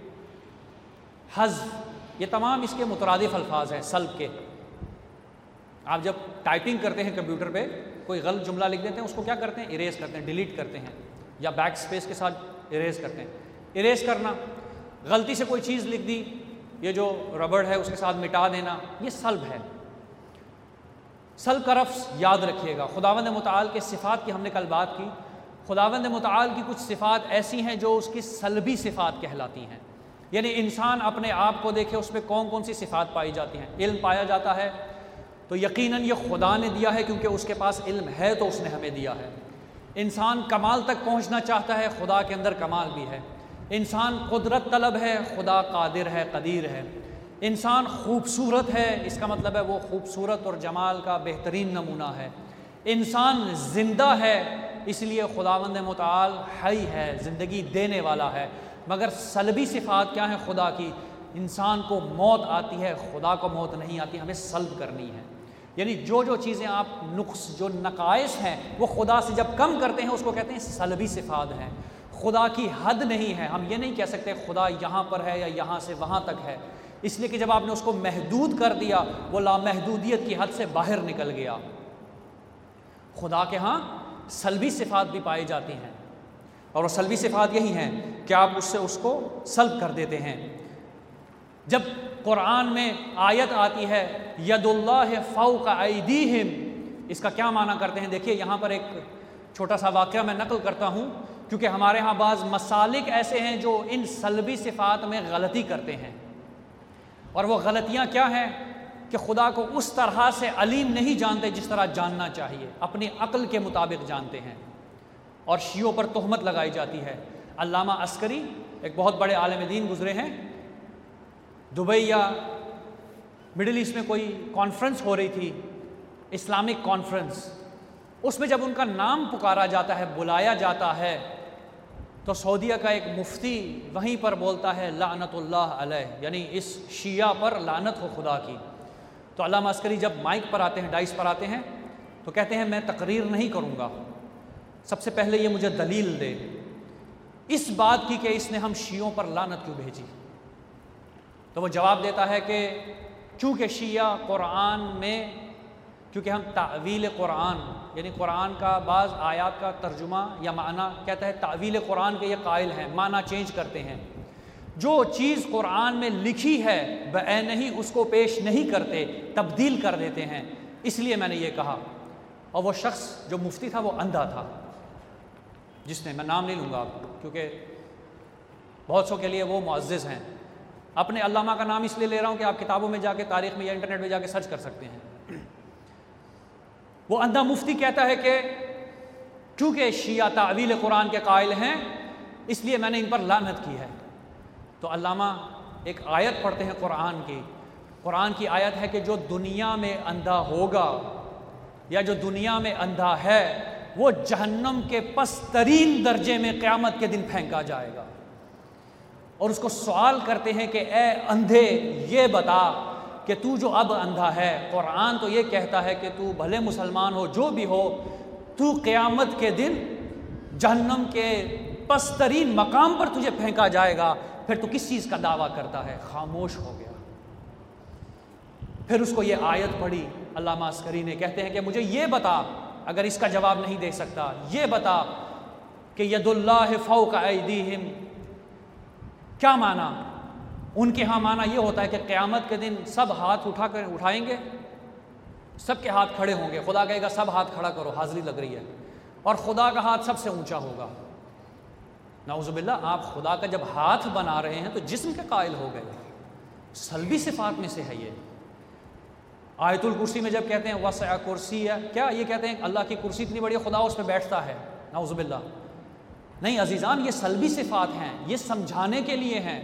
حذف، یہ تمام اس کے مترادف الفاظ ہیں سلب کے۔ آپ جب ٹائپنگ کرتے ہیں کمپیوٹر پہ کوئی غلط جملہ لکھ دیتے ہیں، اس کو کیا کرتے ہیں؟ اریز کرتے ہیں، ڈیلیٹ کرتے ہیں، یا بیک سپیس کے ساتھ اریز کرتے ہیں۔ اریز کرنا، غلطی سے کوئی چیز لکھ دی، یہ جو ربڑ ہے اس کے ساتھ مٹا دینا، یہ سلب ہے۔ سلب کا لفظ یاد رکھیے گا۔ خداوند متعال کے صفات کی ہم نے کل بات کی، خداوند متعال کی کچھ صفات ایسی ہیں جو اس کی سلبی صفات کہلاتی ہیں، یعنی انسان اپنے آپ کو دیکھے اس میں کون کون سی صفات پائی جاتی ہیں۔ علم پایا جاتا ہے تو یقیناً یہ خدا نے دیا ہے، کیونکہ اس کے پاس علم ہے تو اس نے ہمیں دیا ہے۔ انسان کمال تک پہنچنا چاہتا ہے، خدا کے اندر کمال بھی ہے۔ انسان قدرت طلب ہے، خدا قادر ہے، قدیر ہے۔ انسان خوبصورت ہے، اس کا مطلب ہے وہ خوبصورت اور جمال کا بہترین نمونہ ہے۔ انسان زندہ ہے، اس لیے خداوند متعال حی ہے، زندگی دینے والا ہے۔ مگر سلبی صفات کیا ہیں خدا کی؟ انسان کو موت آتی ہے، خدا کو موت نہیں آتی، ہمیں سلب کرنی ہے۔ یعنی جو چیزیں آپ نقص، جو نقائص ہیں وہ خدا سے جب کم کرتے ہیں اس کو کہتے ہیں سلبی صفات ہیں۔ خدا کی حد نہیں ہے. ہم یہ نہیں کہہ سکتے خدا یہاں پر ہے یا یہاں سے وہاں تک ہے، اس لیے کہ جب آپ نے اس کو محدود کر دیا وہ لامحدودیت کی حد سے باہر نکل گیا. خدا کے ہاں سلبی صفات بھی پائی جاتی ہیں، اور وہ سلبی صفات یہی ہیں کہ آپ اس سے اس کو سلب کر دیتے ہیں. جب قرآن میں آیت آتی ہے ید اللہ فوق ایدیہم، اس کا کیا معنی کرتے ہیں؟ دیکھیے یہاں پر ایک چھوٹا سا واقعہ میں نقل کرتا ہوں، کیونکہ ہمارے ہاں بعض مسالک ایسے ہیں جو ان سلبی صفات میں غلطی کرتے ہیں. اور وہ غلطیاں کیا ہیں کہ خدا کو اس طرح سے علیم نہیں جانتے جس طرح جاننا چاہیے، اپنی عقل کے مطابق جانتے ہیں، اور شیعوں پر تہمت لگائی جاتی ہے. علامہ عسکری ایک بہت بڑے عالم دین گزرے ہیں، دبئی یا مڈل ایسٹ میں کوئی کانفرنس ہو رہی تھی، اسلامک کانفرنس. اس میں جب ان کا نام پکارا جاتا ہے، بلایا جاتا ہے، تو سعودیہ کا ایک مفتی وہیں پر بولتا ہے لعنت اللہ علیہ، یعنی اس شیعہ پر لعنت ہو خدا کی. تو علامہ عسکری جب مائک پر آتے ہیں، ڈائس پر آتے ہیں، تو کہتے ہیں میں تقریر نہیں کروں گا، سب سے پہلے یہ مجھے دلیل دے اس بات کی کہ اس نے ہم شیعوں پر لعنت کیوں بھیجی. تو وہ جواب دیتا ہے کہ چونکہ شیعہ قرآن میں، کیونکہ ہم تعویل قرآن یعنی قرآن کا بعض آیات کا ترجمہ یا معنی کہتا ہے تعویل قرآن کے یہ قائل ہیں، معنی چینج کرتے ہیں. جو چیز قرآن میں لکھی ہے بعین ہی اس کو پیش نہیں کرتے، تبدیل کر دیتے ہیں. اس لیے میں نے یہ کہا. اور وہ شخص جو مفتی تھا وہ اندھا تھا، جس نے، میں نام نہیں لوں گا کیونکہ بہت سو کے لیے وہ معزز ہیں. اپنے علامہ کا نام اس لیے لے رہا ہوں کہ آپ کتابوں میں جا کے، تاریخ میں یا انٹرنیٹ میں جا کے سرچ کر سکتے ہیں. وہ اندھا مفتی کہتا ہے کہ چونکہ شیعہ تعویل قرآن کے قائل ہیں اس لیے میں نے ان پر لعنت کی ہے. تو علامہ ایک آیت پڑھتے ہیں قرآن کی آیت ہے کہ جو دنیا میں اندھا ہوگا یا جو دنیا میں اندھا ہے وہ جہنم کے پس ترین درجے میں قیامت کے دن پھینکا جائے گا. اور اس کو سوال کرتے ہیں کہ اے اندھے یہ بتا کہ تو جو اب اندھا ہے، قرآن تو یہ کہتا ہے کہ تو بھلے مسلمان ہو جو بھی ہو، تو قیامت کے دن جہنم کے پس ترین مقام پر تجھے پھینکا جائے گا، پھر تو کس چیز کا دعویٰ کرتا ہے؟ خاموش ہو گیا. پھر اس کو یہ آیت پڑھی علامہ عسکری نے، کہتے ہیں کہ مجھے یہ بتا، اگر اس کا جواب نہیں دے سکتا یہ بتا کہ ید اللہ فوق ایدیہم کیا معنی؟ ان کے ہاں معنی یہ ہوتا ہے کہ قیامت کے دن سب ہاتھ اٹھائیں گے، سب کے ہاتھ کھڑے ہوں گے. خدا کہے گا سب ہاتھ کھڑا کرو، حاضری لگ رہی ہے، اور خدا کا ہاتھ سب سے اونچا ہوگا. نعوذ باللہ، آپ خدا کا جب ہاتھ بنا رہے ہیں تو جسم کے قائل ہو گئے. سلبی صفات میں سے ہے یہ. آیت الکرسی میں جب کہتے ہیں وسع کرسی ہے، کیا یہ کہتے ہیں اللہ کی کرسی اتنی بڑی خدا اس پہ بیٹھتا ہے؟ نعوذ باللہ. نہیں عزیزان، یہ سلبی صفات ہیں، یہ سمجھانے کے لیے ہیں.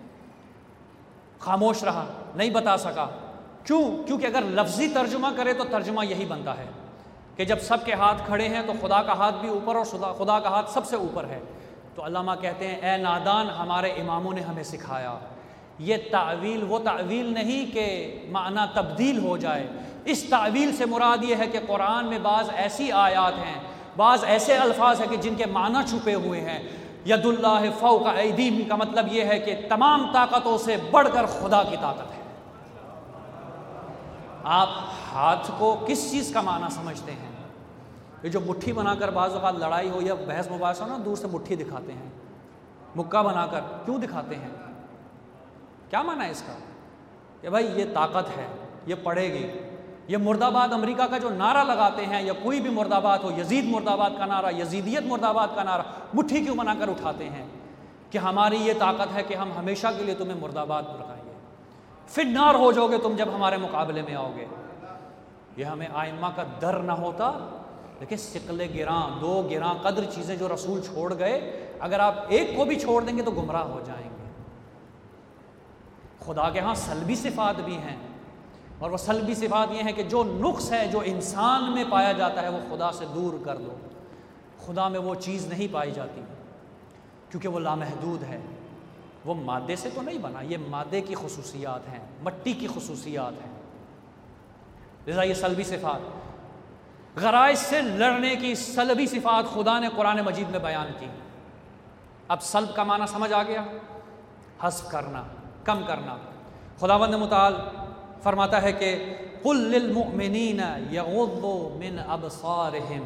خاموش رہا، نہیں بتا سکا. کیونکہ اگر لفظی ترجمہ کرے تو ترجمہ یہی بنتا ہے کہ جب سب کے ہاتھ کھڑے ہیں تو خدا کا ہاتھ بھی اوپر اور خدا کا ہاتھ سب سے اوپر ہے. تو علامہ کہتے ہیں اے نادان، ہمارے اماموں نے ہمیں سکھایا یہ تعویل وہ تعویل نہیں کہ معنی تبدیل ہو جائے. اس تعویل سے مراد یہ ہے کہ قرآن میں بعض ایسی آیات ہیں، بعض ایسے الفاظ ہیں کہ جن کے معنی چھپے ہوئے ہیں. ید اللہ فوق ایدیہم کا مطلب یہ ہے کہ تمام طاقتوں سے بڑھ کر خدا کی طاقت ہے. آپ ہاتھ کو کس چیز کا معنی سمجھتے ہیں؟ یہ جو مٹھی بنا کر بعض اوقات لڑائی ہو یا بحث مباحثہ ہو نا، دور سے مٹھی دکھاتے ہیں، مکہ بنا کر کیوں دکھاتے ہیں؟ کیا معنی ہے اس کا؟ کہ بھائی یہ طاقت ہے، یہ پڑے گی. یہ مرد آباد امریکہ کا جو نعرہ لگاتے ہیں، یا کوئی بھی مرد آباد ہو، یزید مرد آباد کا نعرہ، یزیدیت مرد آباد کا نعرہ، مٹھی کیوں بنا کر اٹھاتے ہیں؟ کہ ہماری یہ طاقت ہے کہ ہم ہمیشہ کے لیے تمہیں مرد آباد رکھائیں گے، فی النار ہو جاؤ گے تم جب ہمارے مقابلے میں آؤ گے. یہ ہمیں آئمہ کا در نہ ہوتا. دیکھیں ثقل گراں، دو گراں قدر چیزیں جو رسول چھوڑ گئے، اگر آپ ایک کو بھی چھوڑ دیں گے تو گمراہ ہو جائیں گے. خدا کے ہاں سلبی صفات بھی ہیں، اور وہ سلبی صفات یہ ہیں کہ جو نقص ہے جو انسان میں پایا جاتا ہے وہ خدا سے دور کر دو. خدا میں وہ چیز نہیں پائی جاتی کیونکہ وہ لامحدود ہے. وہ مادے سے تو نہیں بنا، یہ مادے کی خصوصیات ہیں، مٹی کی خصوصیات ہیں. لذا یہ سلبی صفات، غرائز سے لڑنے کی سلبی صفات خدا نے قرآن مجید میں بیان کی. اب سلب کا معنی سمجھ آ گیا، حذف کرنا، کم کرنا۔ خداوند متعال فرماتا ہے کہ قل للمؤمنین یغضوا من ابصارہم،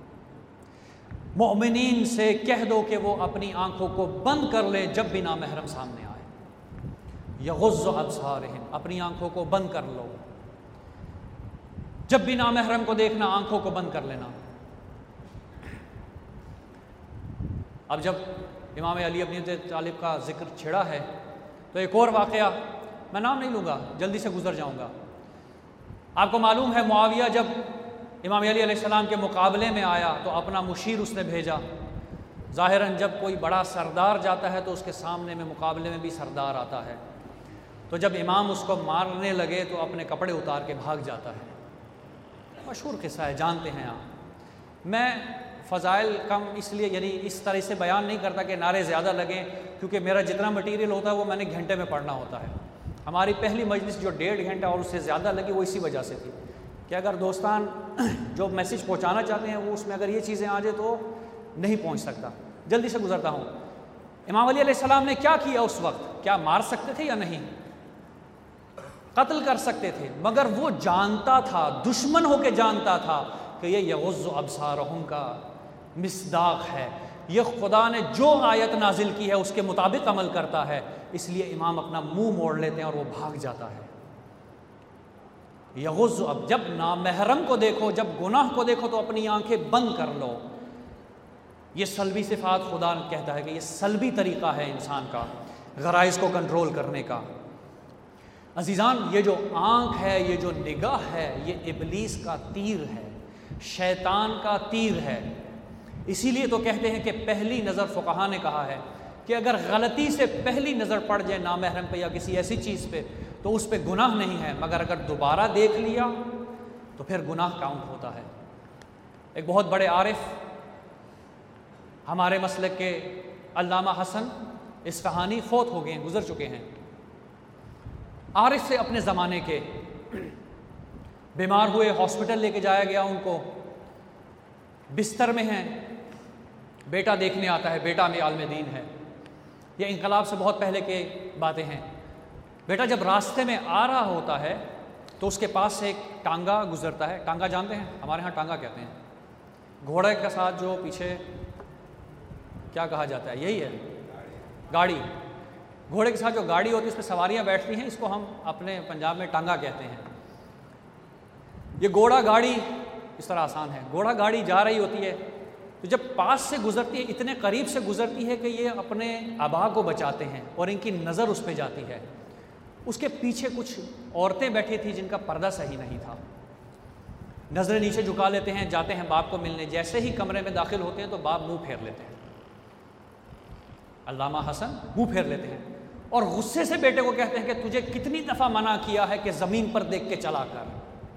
مومنین سے کہہ دو کہ وہ اپنی آنکھوں کو بند کر لیں جب بھی نامحرم سامنے آئے۔ یغض ابصارہم، اپنی آنکھوں کو بند کر لو، جب بھی نامحرم کو دیکھنا آنکھوں کو بند کر لینا۔ اب جب امام علی ابن ابی طالب کا ذکر چھڑا ہے تو ایک اور واقعہ، میں نام نہیں لوں گا، جلدی سے گزر جاؤں گا۔ آپ کو معلوم ہے معاویہ جب امام علی علیہ السلام کے مقابلے میں آیا تو اپنا مشیر اس نے بھیجا۔ ظاہراً جب کوئی بڑا سردار جاتا ہے تو اس کے سامنے میں مقابلے میں بھی سردار آتا ہے، تو جب امام اس کو مارنے لگے تو اپنے کپڑے اتار کے بھاگ جاتا ہے۔ مشہور قصہ ہے، جانتے ہیں آپ۔ میں فضائل کم اس لیے یعنی اس طرح سے بیان نہیں کرتا کہ نعرے زیادہ لگیں، کیونکہ میرا جتنا مٹیریل ہوتا ہے وہ میں نے گھنٹے میں پڑھنا ہوتا ہے۔ ہماری پہلی مجلس جو 1.5 گھنٹہ اور اس سے زیادہ لگی وہ اسی وجہ سے تھی کہ اگر دوستان جو میسج پہنچانا چاہتے ہیں وہ اس میں اگر یہ چیزیں آ جائے تو نہیں پہنچ سکتا۔ جلدی سے گزرتا ہوں۔ امام علی علیہ السلام نے کیا کیا اس وقت؟ کیا مار سکتے تھے یا نہیں؟ قتل کر سکتے تھے، مگر وہ جانتا تھا، دشمن ہو کے جانتا تھا کہ یہ یغض ابصارہم کا مصداق ہے، یہ خدا نے جو آیت نازل کی ہے اس کے مطابق عمل کرتا ہے، اس لیے امام اپنا منہ موڑ لیتے ہیں اور وہ بھاگ جاتا ہے۔ یغض، اب جب نامحرم کو دیکھو، جب گناہ کو دیکھو تو اپنی آنکھیں بند کر لو۔ یہ سلبی صفات خدا کہتا ہے کہ یہ سلبی طریقہ ہے انسان کا غرائز کو کنٹرول کرنے کا۔ عزیزان، یہ جو آنکھ ہے، یہ جو نگاہ ہے، یہ ابلیس کا تیر ہے، شیطان کا تیر ہے۔ اسی لیے تو کہتے ہیں کہ پہلی نظر، فقہا نے کہا ہے کہ اگر غلطی سے پہلی نظر پڑ جائے نامحرم پہ یا کسی ایسی چیز پہ تو اس پہ گناہ نہیں ہے، مگر اگر دوبارہ دیکھ لیا تو پھر گناہ کاؤنٹ ہوتا ہے۔ ایک بہت بڑے عارف ہمارے مسلک کے علامہ حسن اصفہانی فوت ہو گئے، گزر چکے ہیں۔ عارف سے اپنے زمانے کے، بیمار ہوئے، ہاسپٹل لے کے جایا گیا، ان کو بستر میں ہیں، بیٹا دیکھنے آتا ہے، بیٹا میں عالم دین ہے، یہ انقلاب سے بہت پہلے کے باتیں ہیں۔ بیٹا جب راستے میں آ رہا ہوتا ہے تو اس کے پاس سے ایک ٹانگا گزرتا ہے۔ ٹانگا جانتے ہیں؟ ہمارے ہاں ٹانگا کہتے ہیں، گھوڑے کے ساتھ جو پیچھے کیا کہا جاتا ہے، یہی ہے گاڑی۔ گھوڑے کے ساتھ جو گاڑی ہوتی ہے اس پہ سواریاں بیٹھتی ہیں، اس کو ہم اپنے پنجاب میں ٹانگا کہتے ہیں۔ یہ گھوڑا گاڑی اس طرح آسان ہے، گھوڑا گاڑی جا رہی ہوتی ہے تو جب پاس سے گزرتی ہے، اتنے قریب سے گزرتی ہے کہ یہ اپنے آبا کو بچاتے ہیں اور ان کی نظر اس پہ جاتی ہے۔ اس کے پیچھے کچھ عورتیں بیٹھی تھیں جن کا پردہ صحیح نہیں تھا، نظریں نیچے جھکا لیتے ہیں، جاتے ہیں باپ کو ملنے، جیسے ہی کمرے میں داخل ہوتے ہیں تو باپ منہ پھیر لیتے ہیں، علامہ حسن منہ پھیر لیتے ہیں اور غصے سے بیٹے کو کہتے ہیں کہ تجھے کتنی دفعہ منع کیا ہے کہ زمین پر دیکھ کے چلا کر۔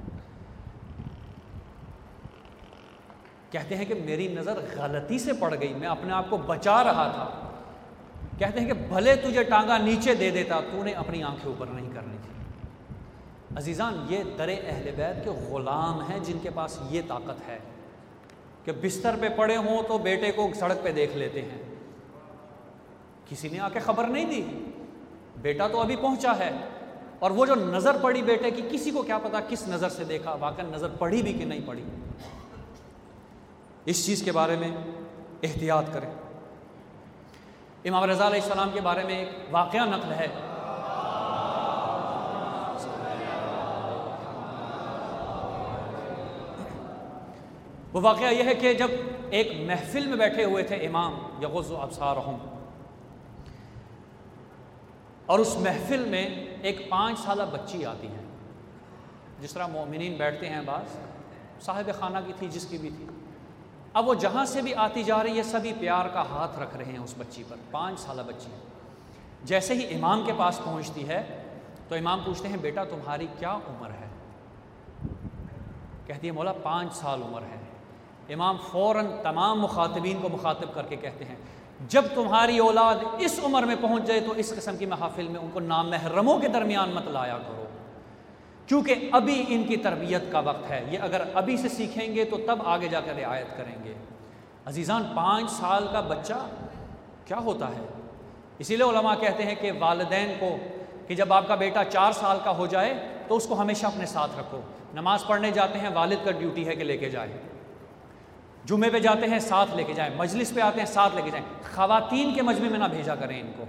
کہتے ہیں کہ میری نظر غلطی سے پڑ گئی، میں اپنے آپ کو بچا رہا تھا۔ کہتے ہیں کہ بھلے تجھے ٹانگا نیچے دے دیتا، تو نے اپنی آنکھیں اوپر نہیں کرنی تھی۔ عزیزان، یہ در اہل بیت کے غلام ہیں جن کے پاس یہ طاقت ہے کہ بستر پہ پڑے ہوں تو بیٹے کو سڑک پہ دیکھ لیتے ہیں، کسی نے آ کے خبر نہیں دی، بیٹا تو ابھی پہنچا ہے، اور وہ جو نظر پڑی بیٹے کی، کسی کو کیا پتا کس نظر سے دیکھا، واقعا نظر پڑی بھی کہ نہیں پڑی۔ اس چیز کے بارے میں احتیاط کریں۔ امام رضا علیہ السلام کے بارے میں ایک واقعہ نقل ہے، وہ واقعہ یہ ہے کہ جب ایک محفل میں بیٹھے ہوئے تھے امام یغض ابصارہم، اور اس محفل میں ایک 5 سالہ بچی آتی ہے، جس طرح مومنین بیٹھتے ہیں، بعض صاحب خانہ کی تھی، جس کی بھی تھی۔ اب وہ جہاں سے بھی آتی جا رہی ہے سبھی پیار کا ہاتھ رکھ رہے ہیں اس بچی پر، 5 سالہ بچی ہے۔ جیسے ہی امام کے پاس پہنچتی ہے تو امام پوچھتے ہیں بیٹا تمہاری کیا عمر ہے؟ کہتی ہے مولا 5 سال عمر ہے۔ امام فوراً تمام مخاطبین کو مخاطب کر کے کہتے ہیں جب تمہاری اولاد اس عمر میں پہنچ جائے تو اس قسم کی محافل میں ان کو نامحرموں کے درمیان مت لایا کرو، کیونکہ ابھی ان کی تربیت کا وقت ہے، یہ اگر ابھی سے سیکھیں گے تو تب آگے جا کر رعایت کریں گے۔ عزیزان، 5 سال کا بچہ کیا ہوتا ہے؟ اسی لیے علماء کہتے ہیں کہ والدین کو کہ جب آپ کا بیٹا 4 سال کا ہو جائے تو اس کو ہمیشہ اپنے ساتھ رکھو. نماز پڑھنے جاتے ہیں والد کا ڈیوٹی ہے کہ لے کے جائیں، جمعے پہ جاتے ہیں ساتھ لے کے جائیں، مجلس پہ آتے ہیں ساتھ لے کے جائیں. خواتین کے مجمع میں نہ بھیجا کریں ان کو.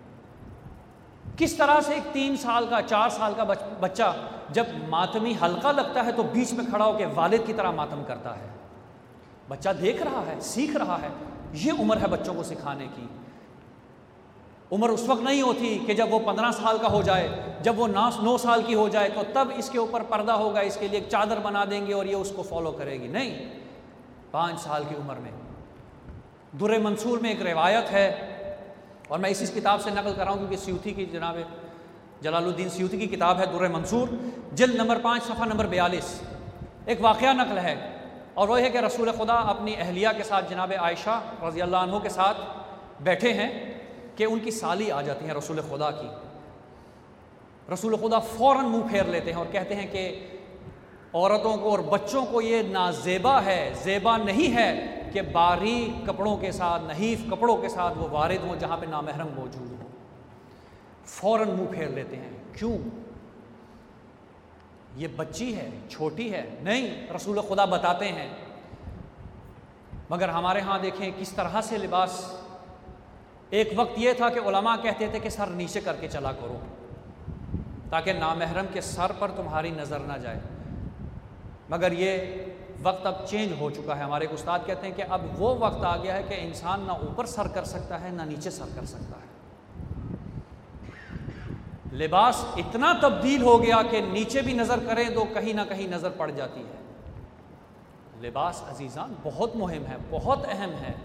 کس طرح سے ایک 3 سال کا 4 سال کا بچہ جب ماتمی حلقہ لگتا ہے تو بیچ میں کھڑا ہو کے والد کی طرح ماتم کرتا ہے. بچہ دیکھ رہا ہے، سیکھ رہا ہے. یہ عمر ہے بچوں کو سکھانے کی. عمر اس وقت نہیں ہوتی کہ جب وہ 15 سال کا ہو جائے، جب وہ 9 سال کی ہو جائے تو تب اس کے اوپر پردہ ہوگا، اس کے لیے ایک چادر بنا دیں گے اور یہ اس کو فالو کرے گی. نہیں، 5 سال کی عمر میں. در منصور میں ایک روایت ہے اور میں اس کتاب سے نقل کر رہا ہوں کیونکہ سیوطی کی جناب جلال الدین سیوطی کی کتاب ہے در منصور، جلد نمبر 5 صفحہ نمبر 42. ایک واقعہ نقل ہے اور وہ ہے کہ رسول خدا اپنی اہلیہ کے ساتھ جناب عائشہ رضی اللہ عنہ کے ساتھ بیٹھے ہیں کہ ان کی سالی آ جاتی ہیں رسول خدا کی. رسول خدا فوراً منہ پھیر لیتے ہیں اور کہتے ہیں کہ عورتوں کو اور بچوں کو یہ نازیبا ہے، زیبا نہیں ہے کہ باریک کپڑوں کے ساتھ، نحیف کپڑوں کے ساتھ وہ وارد ہوں جہاں پہ نامحرم موجود ہو. فوراً منہ پھیر لیتے ہیں. کیوں؟ یہ بچی ہے، چھوٹی ہے. نہیں، رسول خدا بتاتے ہیں. مگر ہمارے ہاں دیکھیں کس طرح سے لباس. ایک وقت یہ تھا کہ علماء کہتے تھے کہ سر نیچے کر کے چلا کرو تاکہ نامحرم کے سر پر تمہاری نظر نہ جائے. مگر یہ وقت اب چینج ہو چکا ہے. ہمارے ایک استاد کہتے ہیں کہ اب وہ وقت آ گیا ہے کہ انسان نہ اوپر سر کر سکتا ہے نہ نیچے سر کر سکتا ہے. لباس اتنا تبدیل ہو گیا کہ نیچے بھی نظر کریں تو کہیں نہ کہیں نظر پڑ جاتی ہے. لباس عزیزان بہت مہم ہے، بہت اہم ہے.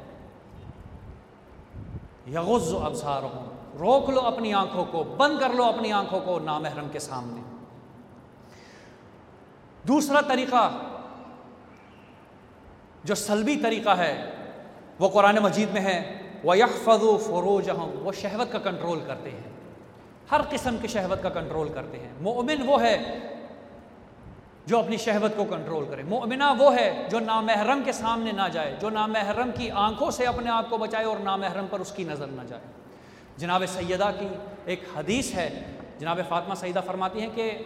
یغض ابصارہم، روک لو اپنی آنکھوں کو، بند کر لو اپنی آنکھوں کو نامحرم کے سامنے. دوسرا طریقہ جو سلبی طریقہ ہے وہ قرآن مجید میں ہے وَيَحْفَظُوا فُرُوجَهُمْ، وہ شہوت کا کنٹرول کرتے ہیں، ہر قسم کی شہوت کا کنٹرول کرتے ہیں. مومن وہ ہے جو اپنی شہوت کو کنٹرول کرے. مومنہ وہ ہے جو نامحرم کے سامنے نہ جائے، جو نامحرم کی آنکھوں سے اپنے آپ کو بچائے اور نامحرم پر اس کی نظر نہ جائے. جناب سیدہ کی ایک حدیث ہے، جناب فاطمہ سیدہ فرماتی ہیں کہ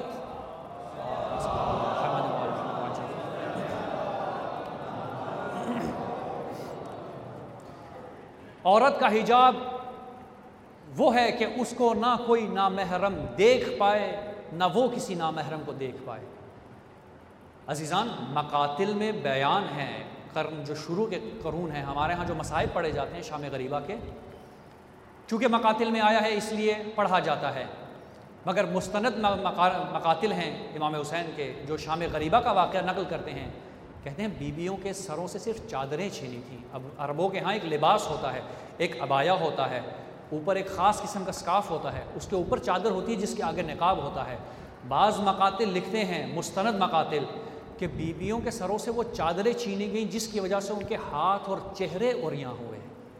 عورت کا حجاب وہ ہے کہ اس کو نہ کوئی نامحرم دیکھ پائے نہ وہ کسی نامحرم کو دیکھ پائے. عزیزان مقاتل میں بیان ہیں، قرن جو شروع کے قرون ہیں، ہمارے ہاں جو مصائب پڑھے جاتے ہیں شام غریبہ کے، چونکہ مقاتل میں آیا ہے اس لیے پڑھا جاتا ہے. مگر مستند مقاتل ہیں امام حسین کے جو شام غریبہ کا واقعہ نقل کرتے ہیں. کہتے ہیں بیویوں کے سروں سے صرف چادریں چھینی تھیں. اب عربوں کے ہاں ایک لباس ہوتا ہے، ایک عبایا ہوتا ہے، اوپر ایک خاص قسم کا سکارف ہوتا ہے، اس کے اوپر چادر ہوتی ہے جس کے آگے نقاب ہوتا ہے. بعض مقاتل لکھتے ہیں، مستند مقاتل، کہ بیویوں کے سروں سے وہ چادریں چھینی گئیں جس کی وجہ سے ان کے ہاتھ اور چہرے عریاں ہوئے.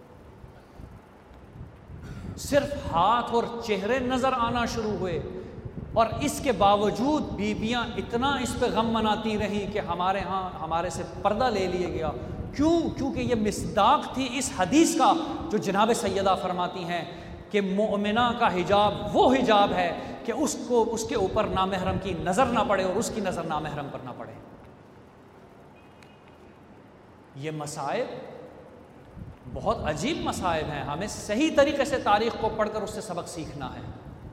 صرف ہاتھ اور چہرے نظر آنا شروع ہوئے اور اس کے باوجود بیویاں اتنا اس پہ غم مناتی رہیں کہ ہمارے ہاں ہمارے سے پردہ لے لیا گیا. کیوں؟ کیونکہ یہ مصداق تھی اس حدیث کا جو جناب سیدہ فرماتی ہیں کہ مومنہ کا حجاب وہ حجاب ہے کہ اس کے اوپر نامحرم کی نظر نہ پڑے اور اس کی نظر نامحرم پر نہ پڑے. یہ مسائل بہت عجیب مسائل ہیں، ہمیں صحیح طریقے سے تاریخ کو پڑھ کر اس سے سبق سیکھنا ہے.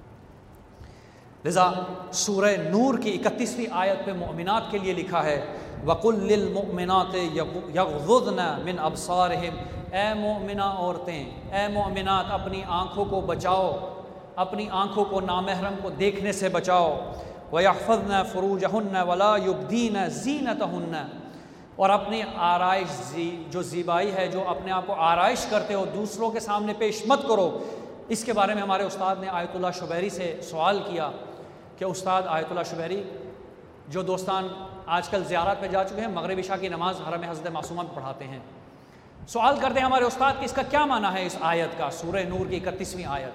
لذا سورہ نور کی 31ویں آیت پہ مومنات کے لیے لکھا ہے وَقُلْ لِلْمُؤْمِنَاتِ يَغْضُضْنَ مِنْ أَبْصَارِهِمْ، اے مومنہ عورتیں، اے مومنات اپنی آنکھوں کو بچاؤ، اپنی آنکھوں کو نامحرم کو دیکھنے سے بچاؤ. وَيَحْفَظْنَ فُرُوجَهُنَّ وَلَا يُبْدِينَ زِينَتَهُنَّ، اور اپنی آرائش جو زیبائی ہے، جو اپنے آپ کو آرائش کرتے ہو دوسروں کے سامنے پیش مت کرو. اس کے بارے میں ہمارے استاد نے آیت اللہ شبیری سے سوال کیا کہ استاد آیت اللہ شبیری جو دوستان آج کل زیارت پہ جا چکے ہیں، مغرب عشاء کی نماز حرم حضرت معصومہ میں پڑھاتے ہیں، سوال کرتے ہیں ہمارے استاد کہ اس کا کیا معنی ہے اس آیت کا، سورہ نور کی 31ویں آیت.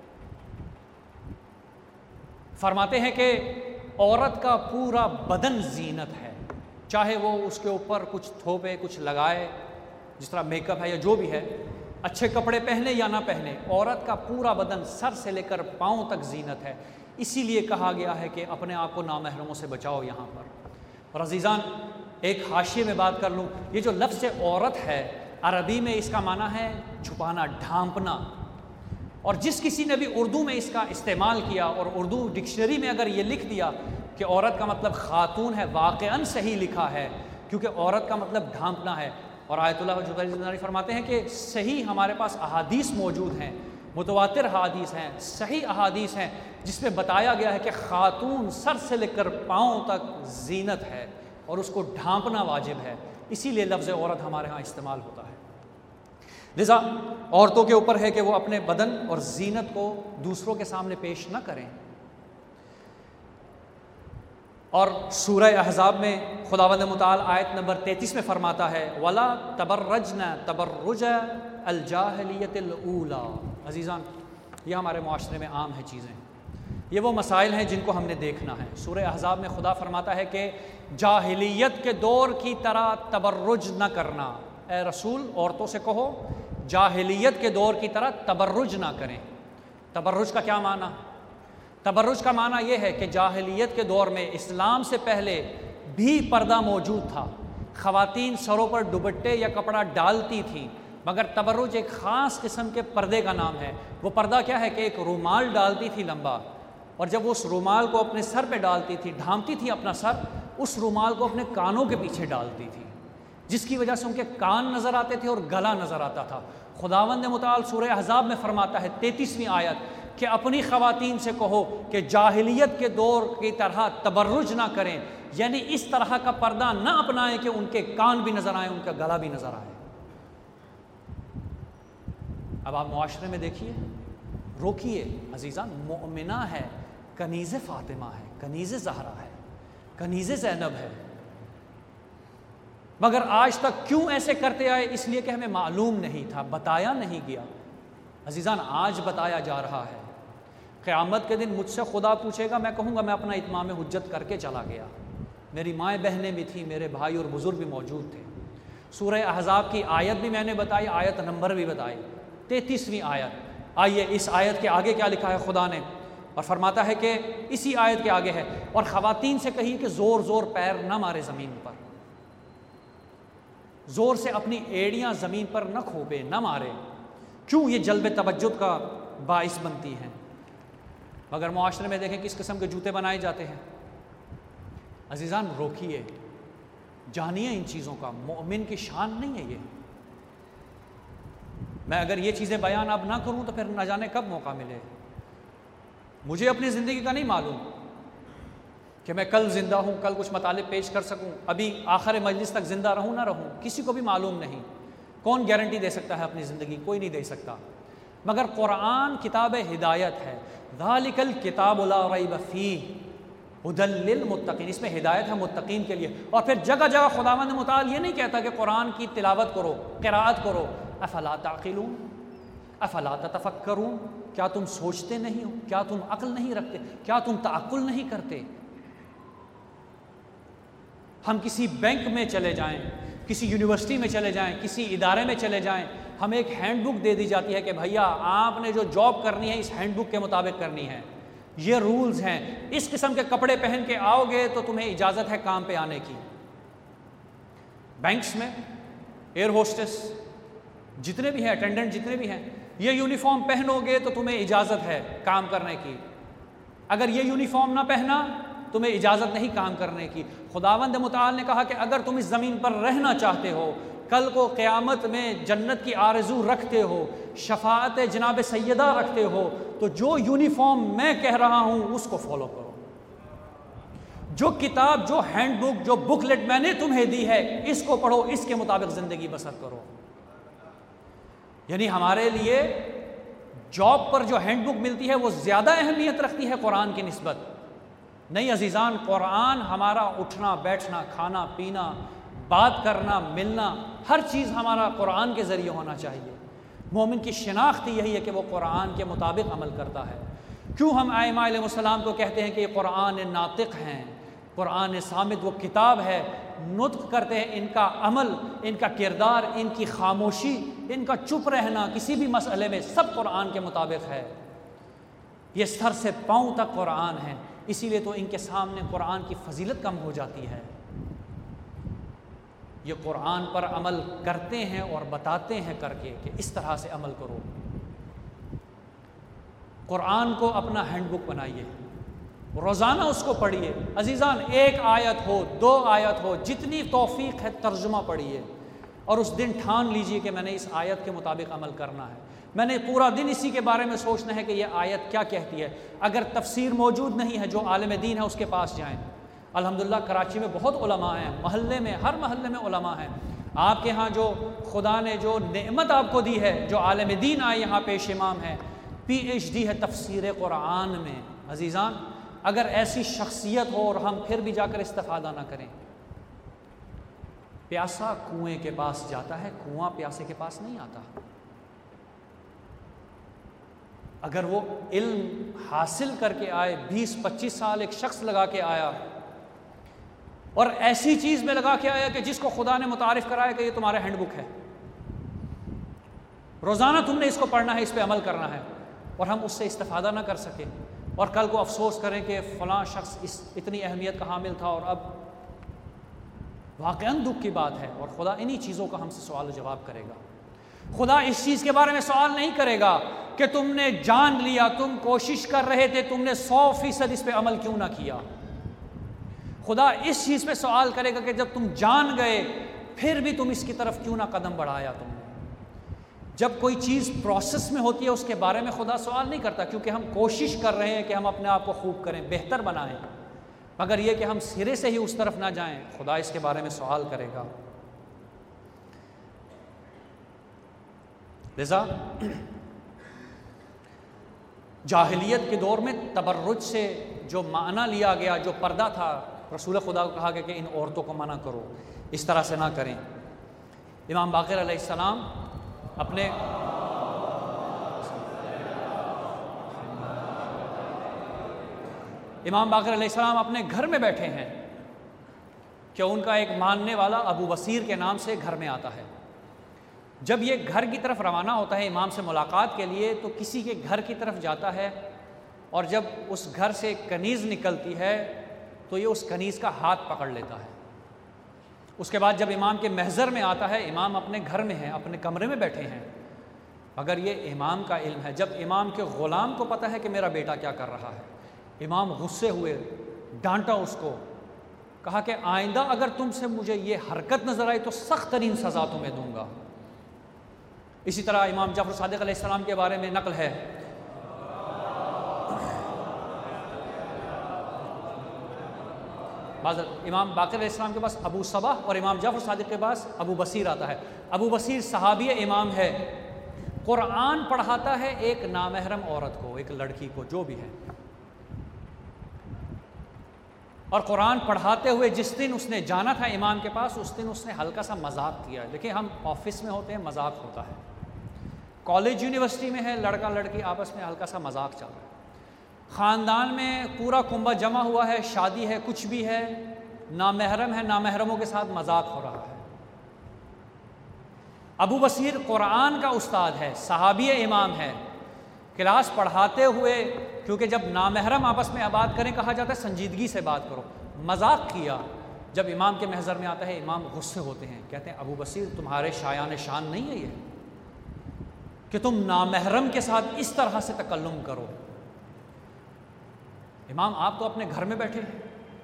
فرماتے ہیں کہ عورت کا پورا بدن زینت ہے، چاہے وہ اس کے اوپر کچھ تھوپے، کچھ لگائے، جس طرح میک اپ ہے یا جو بھی ہے، اچھے کپڑے پہنے یا نہ پہنے، عورت کا پورا بدن سر سے لے کر پاؤں تک زینت ہے، اسی لیے کہا گیا ہے کہ اپنے آپ کو نامحرموں سے بچاؤ یہاں پر۔ اور عزیزان ایک حاشیے میں بات کر لوں، یہ جو لفظ عورت ہے عربی میں اس کا معنی ہے چھپانا، ڈھانپنا، اور جس کسی نے بھی اردو میں اس کا استعمال کیا اور اردو ڈکشنری میں اگر یہ لکھ دیا کہ عورت کا مطلب خاتون ہے، واقعاً صحیح لکھا ہے، کیونکہ عورت کا مطلب ڈھانپنا ہے۔ اور آیت اللہ جوزجانی فرماتے ہیں کہ صحیح ہمارے پاس احادیث موجود ہیں، متواتر احادیث ہیں، صحیح احادیث ہیں، جس میں بتایا گیا ہے کہ خاتون سر سے لے کر پاؤں تک زینت ہے اور اس کو ڈھانپنا واجب ہے، اسی لیے لفظ عورت ہمارے ہاں استعمال ہوتا ہے۔ لذا عورتوں کے اوپر ہے کہ وہ اپنے بدن اور زینت کو دوسروں کے سامنے پیش نہ کریں۔ اور سورہ احزاب میں خداوند متعال آیت نمبر 33 میں فرماتا ہے وَلَا تَبَرَّجْنَ تَبَرُّجَ الْجَاهِلِيَّةِ الْأُولَىٰ۔ عزیزان یہ ہمارے معاشرے میں عام ہیں چیزیں، یہ وہ مسائل ہیں جن کو ہم نے دیکھنا ہے۔ سورہ احزاب میں خدا فرماتا ہے کہ جاہلیت کے دور کی طرح تبرج نہ کرنا، اے رسول عورتوں سے کہو جاہلیت کے دور کی طرح تبرج نہ کریں۔ تبرج کا کیا معنی؟ تبرج کا معنی یہ ہے کہ جاہلیت کے دور میں اسلام سے پہلے بھی پردہ موجود تھا، خواتین سروں پر دوپٹے یا کپڑا ڈالتی تھیں، مگر تبرج ایک خاص قسم کے پردے کا نام ہے۔ وہ پردہ کیا ہے کہ ایک رومال ڈالتی تھی لمبا، اور جب وہ اس رومال کو اپنے سر پہ ڈالتی تھی، ڈھانپتی تھی اپنا سر، اس رومال کو اپنے کانوں کے پیچھے ڈالتی تھی، جس کی وجہ سے ان کے کان نظر آتے تھے اور گلا نظر آتا تھا۔ خداوند متعال سورہ احزاب میں فرماتا ہے 33ویں آیت کہ اپنی خواتین سے کہو کہ جاہلیت کے دور کی طرح تبرج نہ کریں، یعنی اس طرح کا پردہ نہ اپنائیں کہ ان کے کان بھی نظر آئیں، ان کا گلا بھی نظر آئے۔ اب آپ معاشرے میں دیکھیے، روکیے عزیزان، مؤمنہ ہے، کنیز فاطمہ ہے، کنیز زہرا ہے، کنیز زینب ہے، مگر آج تک کیوں ایسے کرتے آئے؟ اس لیے کہ ہمیں معلوم نہیں تھا، بتایا نہیں گیا۔ عزیزان آج بتایا جا رہا ہے، قیامت کے دن مجھ سے خدا پوچھے گا، میں کہوں گا میں اپنا اتمام حجت کر کے چلا گیا، میری مائیں بہنیں بھی تھیں، میرے بھائی اور بزرگ بھی موجود تھے۔ سورہ احزاب کی آیت بھی میں نے بتائی، آیت نمبر بھی بتائی، 33ویں آیت۔ آئیے اس آیت کے آگے کیا لکھا ہے خدا نے، اور فرماتا ہے کہ اسی آیت کے آگے ہے، اور خواتین سے کہیے کہ زور زور پیر نہ مارے زمین پر، زور سے اپنی ایڑیاں زمین پر نہ کھوپے، نہ مارے، کیوں؟ یہ جلب توجہ کا باعث بنتی ہیں۔ مگر معاشرے میں دیکھیں کس قسم کے جوتے بنائے جاتے ہیں۔ عزیزان روکیے، جانیے ان چیزوں کا، مومن کی شان نہیں ہے یہ۔ میں اگر یہ چیزیں بیان اب نہ کروں تو پھر نہ جانے کب موقع ملے۔ مجھے اپنی زندگی کا نہیں معلوم کہ میں کل زندہ ہوں، کل کچھ مطالب پیش کر سکوں، ابھی آخر مجلس تک زندہ رہوں نہ رہوں، کسی کو بھی معلوم نہیں۔ کون گارنٹی دے سکتا ہے اپنی زندگی؟ کوئی نہیں دے سکتا۔ مگر قرآن کتاب ہدایت ہے، ذالک الکتاب لا ریب فیہ ھدی للمتقین، اس میں ہدایت ہے متقین کے لیے۔ اور پھر جگہ جگہ خداوند متعال یہ نہیں کہتا کہ قرآن کی تلاوت کرو، قرات کرو، افلا تعقلون، افلا تتفکرون، کیا تم سوچتے نہیں ہو؟ کیا تم عقل نہیں رکھتے؟ کیا تم تعقل نہیں کرتے؟ ہم کسی بینک میں چلے جائیں، کسی یونیورسٹی میں چلے جائیں، کسی ادارے میں چلے جائیں، ہمیں ایک ہینڈ بک دے دی جاتی ہے کہ بھیا آپ نے جو جاب کرنی ہے اس ہینڈ بک کے مطابق کرنی ہے، یہ رولز ہیں، اس قسم کے کپڑے پہن کے آؤ گے تو تمہیں اجازت ہے کام پہ آنے کی۔ بینکس میں ایئر ہوسٹس جتنے بھی ہیں، اٹینڈنٹ جتنے بھی ہیں، یہ یونیفارم پہنو گے تو تمہیں اجازت ہے کام کرنے کی، اگر یہ یونیفارم نہ پہنا تمہیں اجازت نہیں کام کرنے کی۔ خداوند متعال نے کہا کہ اگر تم اس زمین پر رہنا چاہتے ہو، کل کو قیامت میں جنت کی آرزو رکھتے ہو، شفاعت جناب سیدہ رکھتے ہو، تو جو یونیفارم میں کہہ رہا ہوں اس کو فالو کرو، جو کتاب، جو ہینڈ بک، جو بکلیٹ میں نے تمہیں دی ہے اس کو پڑھو، اس کے مطابق زندگی بسر کرو۔ یعنی ہمارے لیے جاب پر جو ہینڈ بک ملتی ہے وہ زیادہ اہمیت رکھتی ہے قرآن کی نسبت؟ نہیں عزیزان، قرآن ہمارا اٹھنا بیٹھنا، کھانا پینا، بات کرنا، ملنا، ہر چیز ہمارا قرآن کے ذریعے ہونا چاہیے۔ مومن کی شناخت یہی ہے کہ وہ قرآن کے مطابق عمل کرتا ہے۔ کیوں ہم ائمہ علیہ السلام کو کہتے ہیں کہ یہ قرآن ناطق ہیں، قرآن صامت وہ کتاب ہے نطق کرتے ہیں، ان کا عمل، ان کا کردار، ان کی خاموشی، ان کا چپ رہنا کسی بھی مسئلے میں سب قرآن کے مطابق ہے۔ یہ سر سے پاؤں تک قرآن ہے، اسی لیے تو ان کے سامنے قرآن کی فضیلت کم ہو جاتی ہے۔ یہ قرآن پر عمل کرتے ہیں اور بتاتے ہیں کر کے کہ اس طرح سے عمل کرو۔ قرآن کو اپنا ہینڈ بک بنائیے، روزانہ اس کو پڑھیے۔ عزیزان، ایک آیت ہو، 2 آیت ہو، جتنی توفیق ہے ترجمہ پڑھیے، اور اس دن ٹھان لیجیے کہ میں نے اس آیت کے مطابق عمل کرنا ہے، میں نے پورا دن اسی کے بارے میں سوچنا ہے کہ یہ آیت کیا کہتی ہے۔ اگر تفسیر موجود نہیں ہے، جو عالم دین ہے اس کے پاس جائیں۔ الحمدللہ کراچی میں بہت علماء ہیں، محلے میں، ہر محلے میں علماء ہیں۔ آپ کے ہاں جو خدا نے جو نعمت آپ کو دی ہے، جو عالم دین آئے یہاں پیش امام ہے، PhD ہے تفسیر قرآن میں۔ عزیزان، اگر ایسی شخصیت ہو اور ہم پھر بھی جا کر استفادہ نہ کریں۔ پیاسا کنویں کے پاس جاتا ہے، کنواں پیاسے کے پاس نہیں آتا۔ اگر وہ علم حاصل کر کے آئے، 20-25 سال ایک شخص لگا کے آیا اور ایسی چیز میں لگا کے آیا کہ جس کو خدا نے متعارف کرایا کہ یہ تمہارا ہینڈ بک ہے، روزانہ تم نے اس کو پڑھنا ہے، اس پہ عمل کرنا ہے، اور ہم اس سے استفادہ نہ کر سکے، اور کل کو افسوس کریں کہ فلاں شخص اتنی اہمیت کا حامل تھا، اور اب واقعاً دکھ کی بات ہے۔ اور خدا انہی چیزوں کا ہم سے سوال و جواب کرے گا۔ خدا اس چیز کے بارے میں سوال نہیں کرے گا کہ تم نے جان لیا، تم کوشش کر رہے تھے، تم نے 100% اس پہ عمل کیوں نہ کیا۔ خدا اس چیز پہ سوال کرے گا کہ جب تم جان گئے پھر بھی تم اس کی طرف کیوں نہ قدم بڑھایا تم نے۔ جب کوئی چیز پروسیس میں ہوتی ہے اس کے بارے میں خدا سوال نہیں کرتا، کیونکہ ہم کوشش کر رہے ہیں کہ ہم اپنے آپ کو خوب کریں، بہتر بنائیں، مگر یہ کہ ہم سرے سے ہی اس طرف نہ جائیں، خدا اس کے بارے میں سوال کرے گا۔ لذا جاہلیت کے دور میں تبرج سے جو معنی لیا گیا، جو پردہ تھا، رسول خدا کو کہا گیا کہ ان عورتوں کو منع کرو، اس طرح سے نہ کریں۔ امام باقر علیہ السلام اپنے گھر میں بیٹھے ہیں کہ ان کا ایک ماننے والا ابو بصیر کے نام سے گھر میں آتا ہے۔ جب یہ گھر کی طرف روانہ ہوتا ہے امام سے ملاقات کے لیے، تو کسی کے گھر کی طرف جاتا ہے، اور جب اس گھر سے ایک کنیز نکلتی ہے تو یہ اس کنیز کا ہاتھ پکڑ لیتا ہے۔ اس کے بعد جب امام کے محضر میں آتا ہے، امام اپنے گھر میں ہیں، اپنے کمرے میں بیٹھے ہیں، مگر یہ امام کا علم ہے۔ جب امام کے غلام کو پتہ ہے کہ میرا بیٹا کیا کر رہا ہے، امام غصے ہوئے، ڈانٹا اس کو، کہا کہ آئندہ اگر تم سے مجھے یہ حرکت نظر آئی تو سخت ترین سزا تمہیں دوں گا۔ اسی طرح امام جعفر صادق علیہ السلام کے بارے میں نقل ہے، امام باقر علیہ السلام کے پاس ابو صبح اور امام جعفر صادق کے پاس ابو بصیر آتا ہے۔ ابو بصیر صحابی امام ہے، قرآن پڑھاتا ہے ایک نامحرم عورت کو، ایک لڑکی کو، جو بھی ہے، اور قرآن پڑھاتے ہوئے جس دن اس نے جانا تھا امام کے پاس، اس دن اس نے ہلکا سا مذاق کیا۔ دیکھیں، ہم آفس میں ہوتے ہیں، مذاق ہوتا ہے، کالج یونیورسٹی میں ہے، لڑکا لڑکی آپس میں ہلکا سا مذاق چل رہا ہے، خاندان میں پورا کنبہ جمع ہوا ہے، شادی ہے، کچھ بھی ہے، نامحرم ہے، نامحرموں کے ساتھ مذاق ہو رہا ہے۔ ابو بصیر قرآن کا استاد ہے، صحابی امام ہے، کلاس پڑھاتے ہوئے، کیونکہ جب نامحرم آپس میں بات کریں کہا جاتا ہے سنجیدگی سے بات کرو، مذاق کیا۔ جب امام کے محضر میں آتا ہے، امام غصے ہوتے ہیں، کہتے ہیں ابو بصیر تمہارے شایان شان نہیں ہے یہ کہ تم نامحرم کے ساتھ اس طرح سے تکلم کرو۔ امام آپ تو اپنے گھر میں بیٹھے ہیں،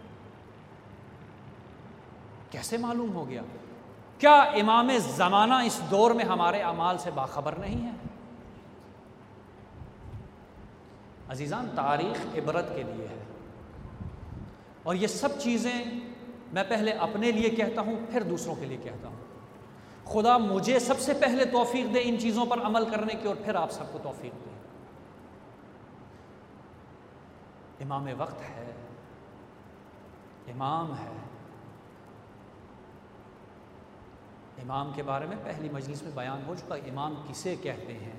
کیسے معلوم ہو گیا؟ کیا امام زمانہ اس دور میں ہمارے اعمال سے باخبر نہیں ہے؟ عزیزان، تاریخ عبرت کے لیے ہے، اور یہ سب چیزیں میں پہلے اپنے لیے کہتا ہوں، پھر دوسروں کے لیے کہتا ہوں۔ خدا مجھے سب سے پہلے توفیق دے ان چیزوں پر عمل کرنے کی، اور پھر آپ سب کو توفیق دے۔ امام وقت ہے، امام ہے۔ امام کے بارے میں پہلی مجلس میں بیان ہو چکا، امام کسے کہتے ہیں۔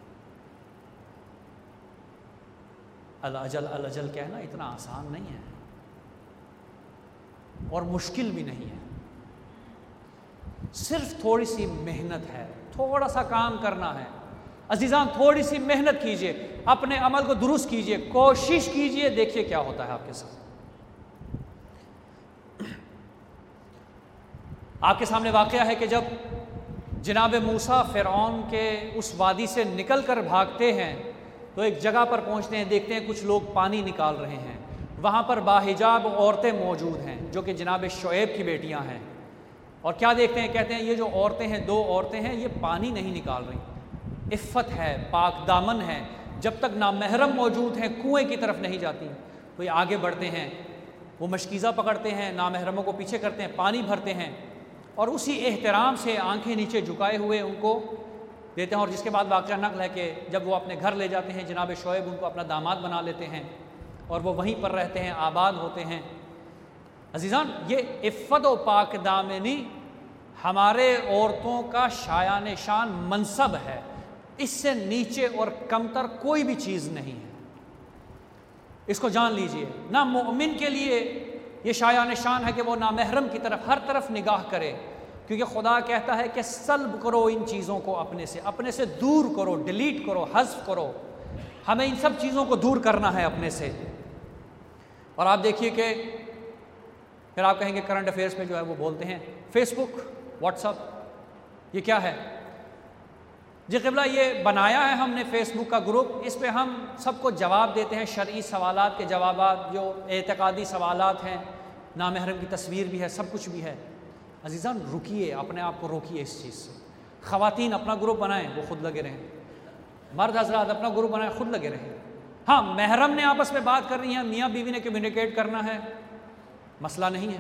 الاجل الاجل کہنا اتنا آسان نہیں ہے، اور مشکل بھی نہیں ہے۔ صرف تھوڑی سی محنت ہے، تھوڑا سا کام کرنا ہے۔ عزیزان تھوڑی سی محنت کیجئے، اپنے عمل کو درست کیجئے، کوشش کیجئے، دیکھیے کیا ہوتا ہے آپ کے ساتھ۔ آپ کے سامنے واقعہ ہے کہ جب جناب موسیٰ فرعون کے اس وادی سے نکل کر بھاگتے ہیں تو ایک جگہ پر پہنچتے ہیں، دیکھتے ہیں کچھ لوگ پانی نکال رہے ہیں، وہاں پر باحجاب عورتیں موجود ہیں جو کہ جناب شعیب کی بیٹیاں ہیں، اور کیا دیکھتے ہیں، کہتے ہیں یہ جو عورتیں ہیں، 2 عورتیں ہیں، یہ پانی نہیں نکال رہی، عفت ہے، پاک دامن ہے، جب تک نامحرم موجود ہیں کنویں کی طرف نہیں جاتی۔ تو یہ آگے بڑھتے ہیں، وہ مشکیزہ پکڑتے ہیں، نامحرموں کو پیچھے کرتے ہیں، پانی بھرتے ہیں، اور اسی احترام سے آنکھیں نیچے جھکائے ہوئے ان کو دیتے ہیں۔ اور جس کے بعد واقعہ نقل ہے کہ جب وہ اپنے گھر لے جاتے ہیں، جناب شعیب ان کو اپنا داماد بنا لیتے ہیں اور وہ وہیں پر رہتے ہیں، آباد ہوتے ہیں۔ عزیزان یہ عفت و پاک دامنی ہمارے عورتوں کا شایان شان منصب ہے، اس سے نیچے اور کمتر کوئی بھی چیز نہیں ہے، اس کو جان لیجئے۔ نہ مومن کے لیے یہ شایان شان ہے کہ وہ نامحرم کی طرف ہر طرف نگاہ کرے، کیونکہ خدا کہتا ہے کہ سلب کرو ان چیزوں کو اپنے سے دور کرو، ڈیلیٹ کرو، حذف کرو۔ ہمیں ان سب چیزوں کو دور کرنا ہے اپنے سے۔ اور آپ دیکھیے کہ پھر آپ کہیں گے کرنٹ افیئرس میں جو ہے وہ بولتے ہیں فیس بک، واٹس ایپ، یہ کیا ہے؟ جی قبلہ یہ بنایا ہے ہم نے فیس بک کا گروپ، اس پہ ہم سب کو جواب دیتے ہیں، شرعی سوالات کے جوابات، جو اعتقادی سوالات ہیں، نامحرم کی تصویر بھی ہے، سب کچھ بھی ہے۔ عزیزان رکیے، اپنے آپ کو روکیے اس چیز سے۔ خواتین اپنا گروپ بنائیں، وہ خود لگے رہیں، مرد حضرات اپنا گروپ بنائیں، خود لگے رہیں۔ ہاں محرم نے آپس میں بات کرنی ہے، میاں بیوی نے کمیونیکیٹ کرنا ہے، مسئلہ نہیں ہے۔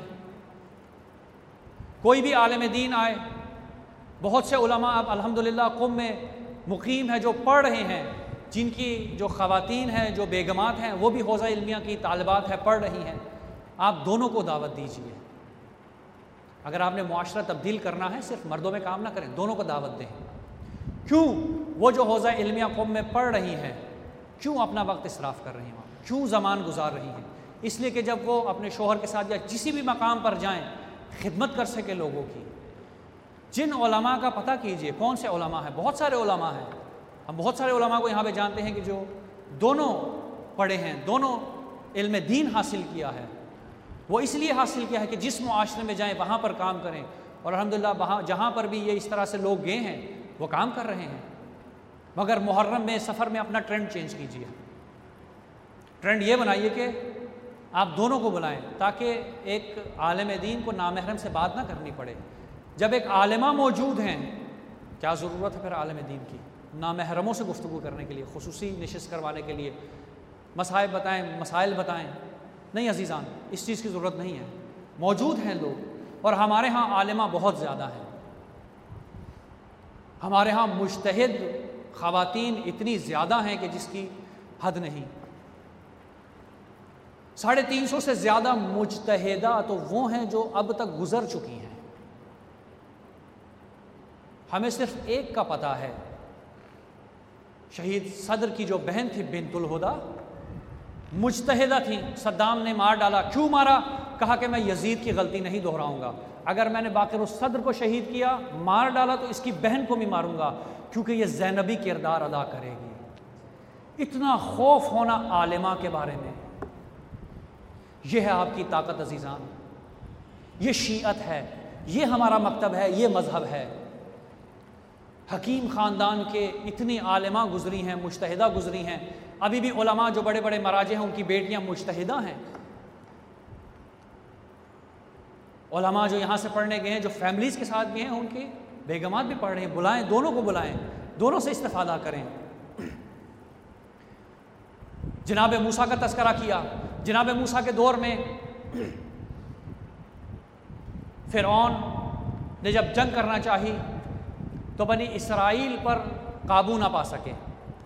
کوئی بھی عالم دین آئے، بہت سے علماء اب الحمدللہ قم میں مقیم ہیں جو پڑھ رہے ہیں، جن کی جو خواتین ہیں، جو بیگمات ہیں، وہ بھی حوزہ علمیہ کی طالبات ہیں، پڑھ رہی ہیں۔ آپ دونوں کو دعوت دیجیے۔ اگر آپ نے معاشرہ تبدیل کرنا ہے صرف مردوں میں کام نہ کریں، دونوں کو دعوت دیں۔ کیوں وہ جو حوزہ علمیہ قم میں پڑھ رہی ہیں کیوں اپنا وقت اسراف کر رہی ہیں، کیوں زمان گزار رہی ہیں؟ اس لیے کہ جب وہ اپنے شوہر کے ساتھ یا کسی بھی مقام پر جائیں خدمت کر سکے لوگوں کی۔ جن علماء کا پتہ کیجئے کون سے علماء ہیں، بہت سارے علماء ہیں، ہم بہت سارے علماء کو یہاں پہ جانتے ہیں کہ جو دونوں پڑھے ہیں، دونوں علم دین حاصل کیا ہے۔ وہ اس لیے حاصل کیا ہے کہ جس معاشرے میں جائیں وہاں پر کام کریں، اور الحمدللہ وہاں جہاں پر بھی یہ اس طرح سے لوگ گئے ہیں وہ کام کر رہے ہیں۔ مگر محرم میں، سفر میں اپنا ٹرینڈ چینج کیجیے، ٹرینڈ یہ بنائیے کہ آپ دونوں کو بلائیں، تاکہ ایک عالم دین کو نامحرم سے بات نہ کرنی پڑے۔ جب ایک عالمہ موجود ہیں، کیا ضرورت ہے پھر عالم دین کی نامحرموں سے گفتگو کرنے کے لیے، خصوصی نشست کروانے کے لیے، مسائل بتائیں؟ نہیں عزیزان، اس چیز کی ضرورت نہیں ہے۔ موجود ہیں لوگ، اور ہمارے ہاں عالمہ بہت زیادہ ہیں، ہمارے ہاں مجتہد خواتین اتنی زیادہ ہیں کہ جس کی حد نہیں۔ 350 سے زیادہ مجتہدہ تو وہ ہیں جو اب تک گزر چکی ہیں۔ ہمیں صرف ایک کا پتہ ہے، شہید صدر کی جو بہن تھی بنت الہدیٰ، مجتہدہ تھیں، صدام نے مار ڈالا۔ کیوں مارا؟ کہا کہ میں یزید کی غلطی نہیں دہراؤں گا، اگر میں نے باقر الصدر کو شہید کیا، مار ڈالا، تو اس کی بہن کو بھی ماروں گا، کیونکہ یہ زینبی کردار ادا کرے گی۔ اتنا خوف ہونا عالمہ کے بارے میں، یہ ہے آپ کی طاقت عزیزان، یہ شیعت ہے، یہ ہمارا مکتب ہے، یہ مذہب ہے۔ حکیم خاندان کے اتنی عالمہ گزری ہیں، مجتہدہ گزری ہیں، ابھی بھی علماء جو بڑے بڑے مراجع ہیں ان کی بیٹیاں مجتہدہ ہیں۔ علماء جو یہاں سے پڑھنے گئے ہیں، جو فیملیز کے ساتھ گئے ہیں، ان کی بیگمات بھی پڑھ رہے ہیں۔ بلائیں، دونوں کو بلائیں، دونوں سے استفادہ کریں۔ جناب موسیٰ کا تذکرہ کیا۔ جناب موسیٰ کے دور میں فرعون نے جب جنگ کرنا چاہی تو بنی اسرائیل پر قابو نہ پا سکے۔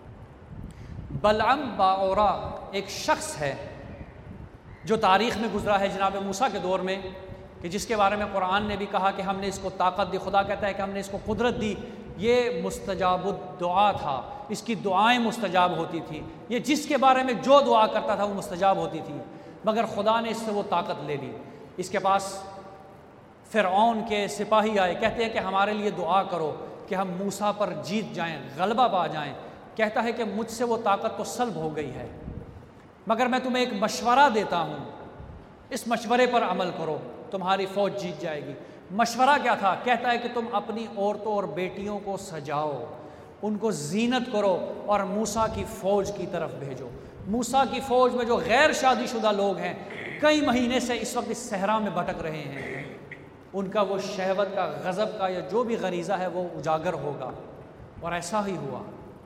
بلعم باعورا ایک شخص ہے جو تاریخ میں گزرا ہے جناب موسیٰ کے دور میں، کہ جس کے بارے میں قرآن نے بھی کہا کہ ہم نے اس کو طاقت دی۔ خدا کہتا ہے کہ ہم نے اس کو قدرت دی، یہ مستجاب الدعا تھا، اس کی دعائیں مستجاب ہوتی تھی، یہ جس کے بارے میں جو دعا کرتا تھا وہ مستجاب ہوتی تھی، مگر خدا نے اس سے وہ طاقت لے لی۔ اس کے پاس فرعون کے سپاہی آئے، کہتے ہیں کہ ہمارے لیے دعا کرو کہ ہم موسیٰ پر جیت جائیں، غلبہ پا جائیں۔ کہتا ہے کہ مجھ سے وہ طاقت تو سلب ہو گئی ہے، مگر میں تمہیں ایک مشورہ دیتا ہوں، اس مشورے پر عمل کرو، تمہاری فوج جیت جائے گی۔ مشورہ کیا تھا؟ کہتا ہے کہ تم اپنی عورتوں اور بیٹیوں کو سجاؤ، ان کو زینت کرو اور موسیٰ کی فوج کی طرف بھیجو۔ موسیٰ کی فوج میں جو غیر شادی شدہ لوگ ہیں، کئی مہینے سے اس وقت اس صحرا میں بھٹک رہے ہیں، ان کا وہ شہوت کا، غضب کا یا جو بھی غریزہ ہے وہ اجاگر ہوگا، اور ایسا ہی ہوا۔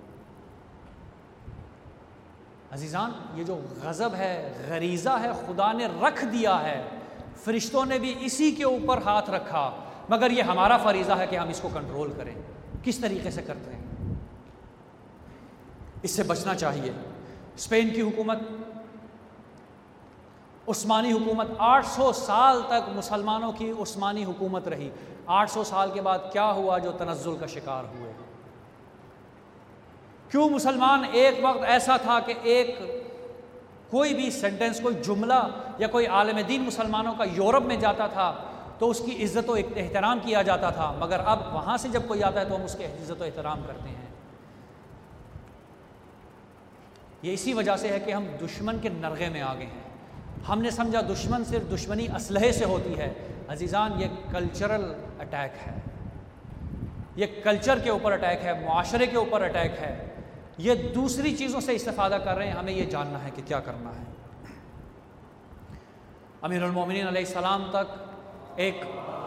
عزیزان، یہ جو غضب ہے، غریزہ ہے، خدا نے رکھ دیا ہے، فرشتوں نے بھی اسی کے اوپر ہاتھ رکھا، مگر یہ ہمارا فریضہ ہے کہ ہم اس کو کنٹرول کریں۔ کس طریقے سے کرتے ہیں؟ اس سے بچنا چاہیے۔ اسپین کی حکومت، عثمانی حکومت، 800 سال تک مسلمانوں کی عثمانی حکومت رہی۔ 800 سال کے بعد کیا ہوا جو تنزل کا شکار ہوئے؟ کیوں مسلمان ایک وقت ایسا تھا کہ کوئی بھی سینٹنس، کوئی جملہ یا کوئی عالم دین مسلمانوں کا یورپ میں جاتا تھا تو اس کی عزت و احترام کیا جاتا تھا، مگر اب وہاں سے جب کوئی آتا ہے تو ہم اس کے عزت و احترام کرتے ہیں۔ یہ اسی وجہ سے ہے کہ ہم دشمن کے نرغے میں آ گئے ہیں۔ ہم نے سمجھا دشمن صرف دشمنی اسلحے سے ہوتی ہے۔ عزیزان، یہ کلچرل اٹیک ہے، یہ کلچر کے اوپر اٹیک ہے، معاشرے کے اوپر اٹیک ہے۔ یہ دوسری چیزوں سے استفادہ کر رہے ہیں، ہمیں یہ جاننا ہے کہ کیا کرنا ہے۔ امیر المومنین علیہ السلام تک ایک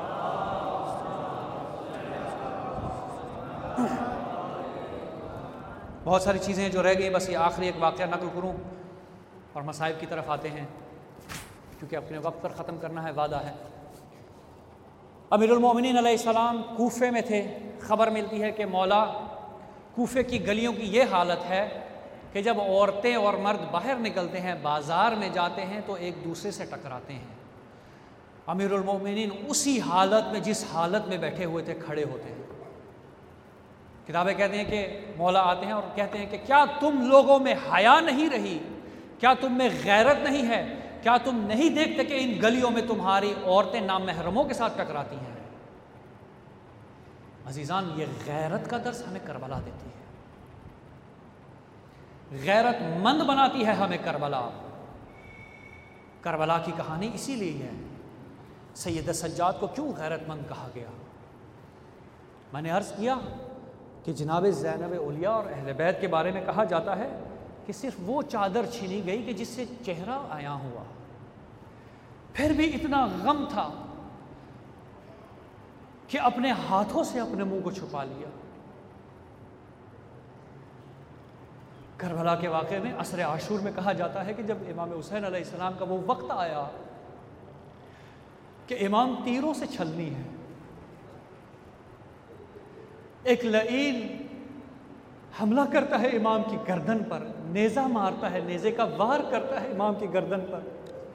بہت ساری چیزیں جو رہ گئی، بس یہ آخری ایک واقعہ نقل کروں اور مصائب کی طرف آتے ہیں، کیونکہ اپنے وقت پر ختم کرنا ہے، وعدہ ہے۔ امیر المومنین علیہ السلام کوفے میں تھے، خبر ملتی ہے کہ مولا، کوفے کی گلیوں کی یہ حالت ہے کہ جب عورتیں اور مرد باہر نکلتے ہیں، بازار میں جاتے ہیں تو ایک دوسرے سے ٹکراتے ہیں۔ امیر المومنین اسی حالت میں، جس حالت میں بیٹھے ہوئے تھے، کھڑے ہوتے ہیں۔ کتابیں کہتے ہیں کہ مولا آتے ہیں اور کہتے ہیں کہ کیا تم لوگوں میں حیا نہیں رہی؟ کیا تم میں غیرت نہیں ہے؟ کیا تم نہیں دیکھتے کہ ان گلیوں میں تمہاری عورتیں نامحرموں کے ساتھ ٹکراتی ہیں؟ عزیزان، یہ غیرت کا درس ہمیں کربلا دیتی ہے، غیرت مند بناتی ہے ہمیں کربلا۔ کربلا کی کہانی اسی لیے ہے۔ سید سجاد کو کیوں غیرت مند کہا گیا؟ میں نے عرض کیا کہ جناب زینب اولیاء اور اہل بیت کے بارے میں کہا جاتا ہے کہ صرف وہ چادر چھینی گئی کہ جس سے چہرہ عیاں ہوا، پھر بھی اتنا غم تھا کہ اپنے ہاتھوں سے اپنے منہ کو چھپا لیا۔ کربلا کے واقعے میں عصر عاشور میں کہا جاتا ہے کہ جب امام حسین علیہ السلام کا وہ وقت آیا کہ امام تیروں سے چھلنی ہے، ایک لعین حملہ کرتا ہے امام کی گردن پر، نیزہ مارتا ہے، نیزے کا وار کرتا ہے امام کی گردن پر۔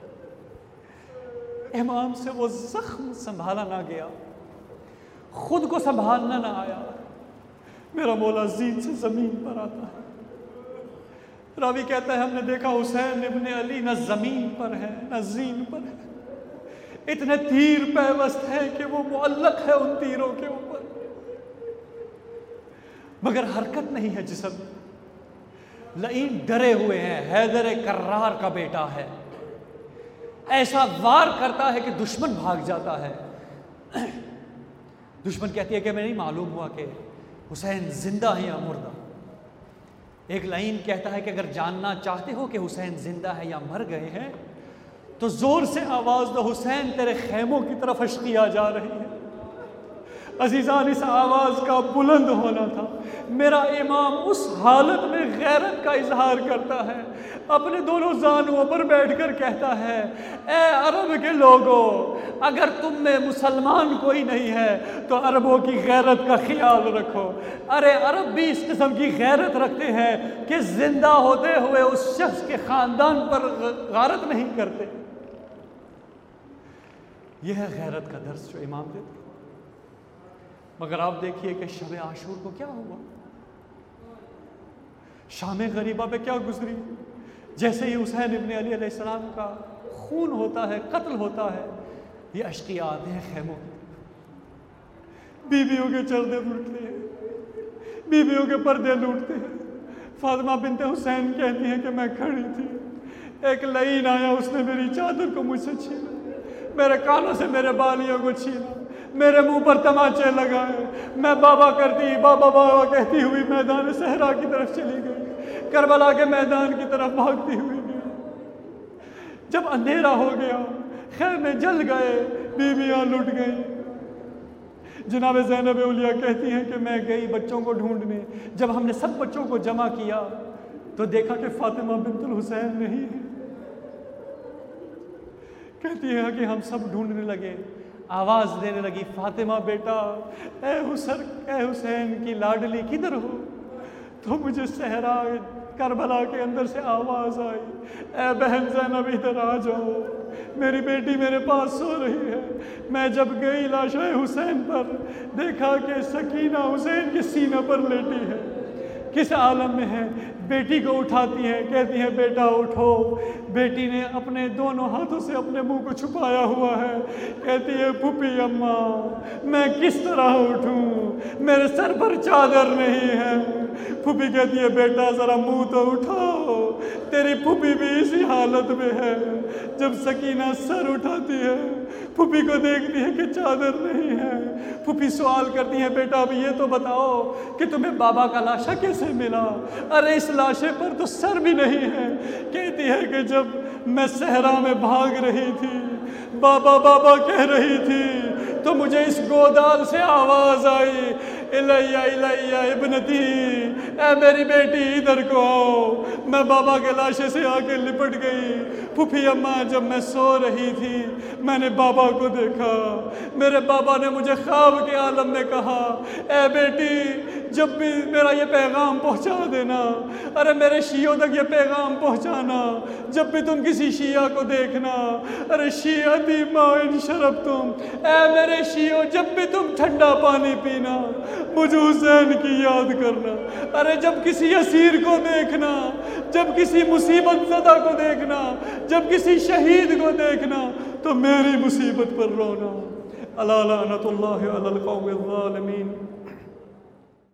امام سے وہ زخم سنبھالا نہ گیا، خود کو سنبھالنا نہ آیا۔ میرا مولا زین سے زمین پر آتا ہے۔ راوی کہتا ہے ہم نے دیکھا حسین ابن علی نہ زمین پر ہے نہ زین پر ہے، اتنے تیر پیوست ہیں کہ وہ معلق ہے ان تیروں کے اوپر، مگر حرکت نہیں ہے جسم۔ لعین ڈرے ہوئے ہیں، حیدر کرار کا بیٹا ہے، ایسا وار کرتا ہے کہ دشمن بھاگ جاتا ہے۔ دشمن کہتی ہے کہ میں نہیں معلوم ہوا کہ حسین زندہ ہے یا مردہ۔ ایک لعین کہتا ہے کہ اگر جاننا چاہتے ہو کہ حسین زندہ ہے یا مر گئے ہیں تو زور سے آواز دو، حسین تیرے خیموں کی طرف اشقیاں جا رہی ہیں۔ عزیزان، اس آواز کا بلند ہونا تھا۔ میرا امام اس حالت میں غیرت کا اظہار کرتا ہے، اپنے دونوں زانوؤں پر بیٹھ کر کہتا ہے، اے عرب کے لوگوں، اگر تم میں مسلمان کوئی نہیں ہے تو عربوں کی غیرت کا خیال رکھو۔ ارے عرب بھی اس قسم کی غیرت رکھتے ہیں کہ زندہ ہوتے ہوئے اس شخص کے خاندان پر غارت نہیں کرتے۔ یہ ہے غیرت کا درس جو امام دیتے۔ مگر آپ دیکھیے کہ شب عاشور کو کیا ہوا، شام غریبہ پہ کیا گزری۔ جیسے ہی حسین ابن علی علیہ السلام کا خون ہوتا ہے، قتل ہوتا ہے، یہ اشقیاء آتے ہیں خیموں میں، بیویوں کے چردے لوٹتے ہیں، بیویوں کے پردے لوٹتے ہیں۔ فاطمہ بنت حسین کہتی ہیں کہ میں کھڑی تھی، ایک لعین آیا، اس نے میری چادر کو مجھ سے چھینا، میرے کانوں سے میرے بالیوں کو چھینا، میرے منہ پر تماچے لگائے، میں بابا کرتی، بابا بابا کہتی ہوئی میدان صحرا کی طرف چلی گئی، کربلا کے میدان کی طرف بھاگتی ہوئی گئی۔ جب اندھیرا ہو گیا، خیمے جل گئے، بیویاں لٹ گئیں۔ جناب زینب اولیاء کہتی ہیں کہ میں گئی بچوں کو ڈھونڈنے، جب ہم نے سب بچوں کو جمع کیا تو دیکھا کہ فاطمہ بنت الحسین نہیں ہے۔ کہتی ہے کہ ہم سب ڈھونڈنے لگے، آواز دینے لگی، فاطمہ بیٹا، اے حسین کی لاڈلی کدھر ہو؟ تو مجھے صحرا کربلا کے اندر سے آواز آئی، اے بہن زینب ادھر آ جاؤ، میری بیٹی میرے پاس سو رہی ہے۔ میں جب گئی لاش حسین پر، دیکھا کہ سکینہ حسین کے سینہ پر لیٹی ہے، کس عالم میں ہے۔ بیٹی کو اٹھاتی ہے، کہتی ہے بیٹا اٹھو۔ بیٹی نے اپنے دونوں ہاتھوں سے اپنے منہ کو چھپایا ہوا ہے، کہتی ہے پھوپھی اماں میں کس طرح اٹھوں، میرے سر پر چادر نہیں ہے۔ پھوپھی کہتی ہے بیٹا ذرا منہ تو اٹھاؤ، تیری پھوپھی بھی اسی حالت میں ہے۔ جب سکینہ سر اٹھاتی ہے، پھوپھی کو دیکھتی ہے کہ چادر نہیں ہے۔ پھوپھی سوال کرتی ہے بیٹا اب یہ تو بتاؤ کہ تمہیں بابا کا لاشا کیسے ملا؟ ارے اس لاشے پر تو سر بھی نہیں ہے۔ کہتی ہے کہ جب میں صحرا میں بھاگ رہی تھی، بابا بابا کہہ رہی تھی، تو مجھے اس گودال سے آواز آئی، الیہ الیہ ابنتی، اے میری بیٹی ادھر کو آؤ۔ میں بابا کے لاشے سے آ کے لپٹ گئی۔ پھوپھی اماں جب میں سو رہی تھی، میں نے بابا کو دیکھا، میرے بابا نے مجھے خواب کے عالم میں کہا، اے بیٹی جب بھی میرا یہ پیغام پہنچا دینا، ارے میرے شیعوں تک یہ پیغام پہنچانا، جب بھی تم کسی شیعہ کو دیکھنا، ارے شیعتی ما ان شربتم، اے میرے شیعوں جب بھی تم ٹھنڈا پانی پینا، مجھے حسین کی یاد کرنا۔ ارے جب کسی اسیر کو دیکھنا، جب کسی مصیبت زدہ کو دیکھنا، جب کسی شہید کو دیکھنا تو میری مصیبت پر رونا۔ الا لعنت اللہ علی القوم الظالمین۔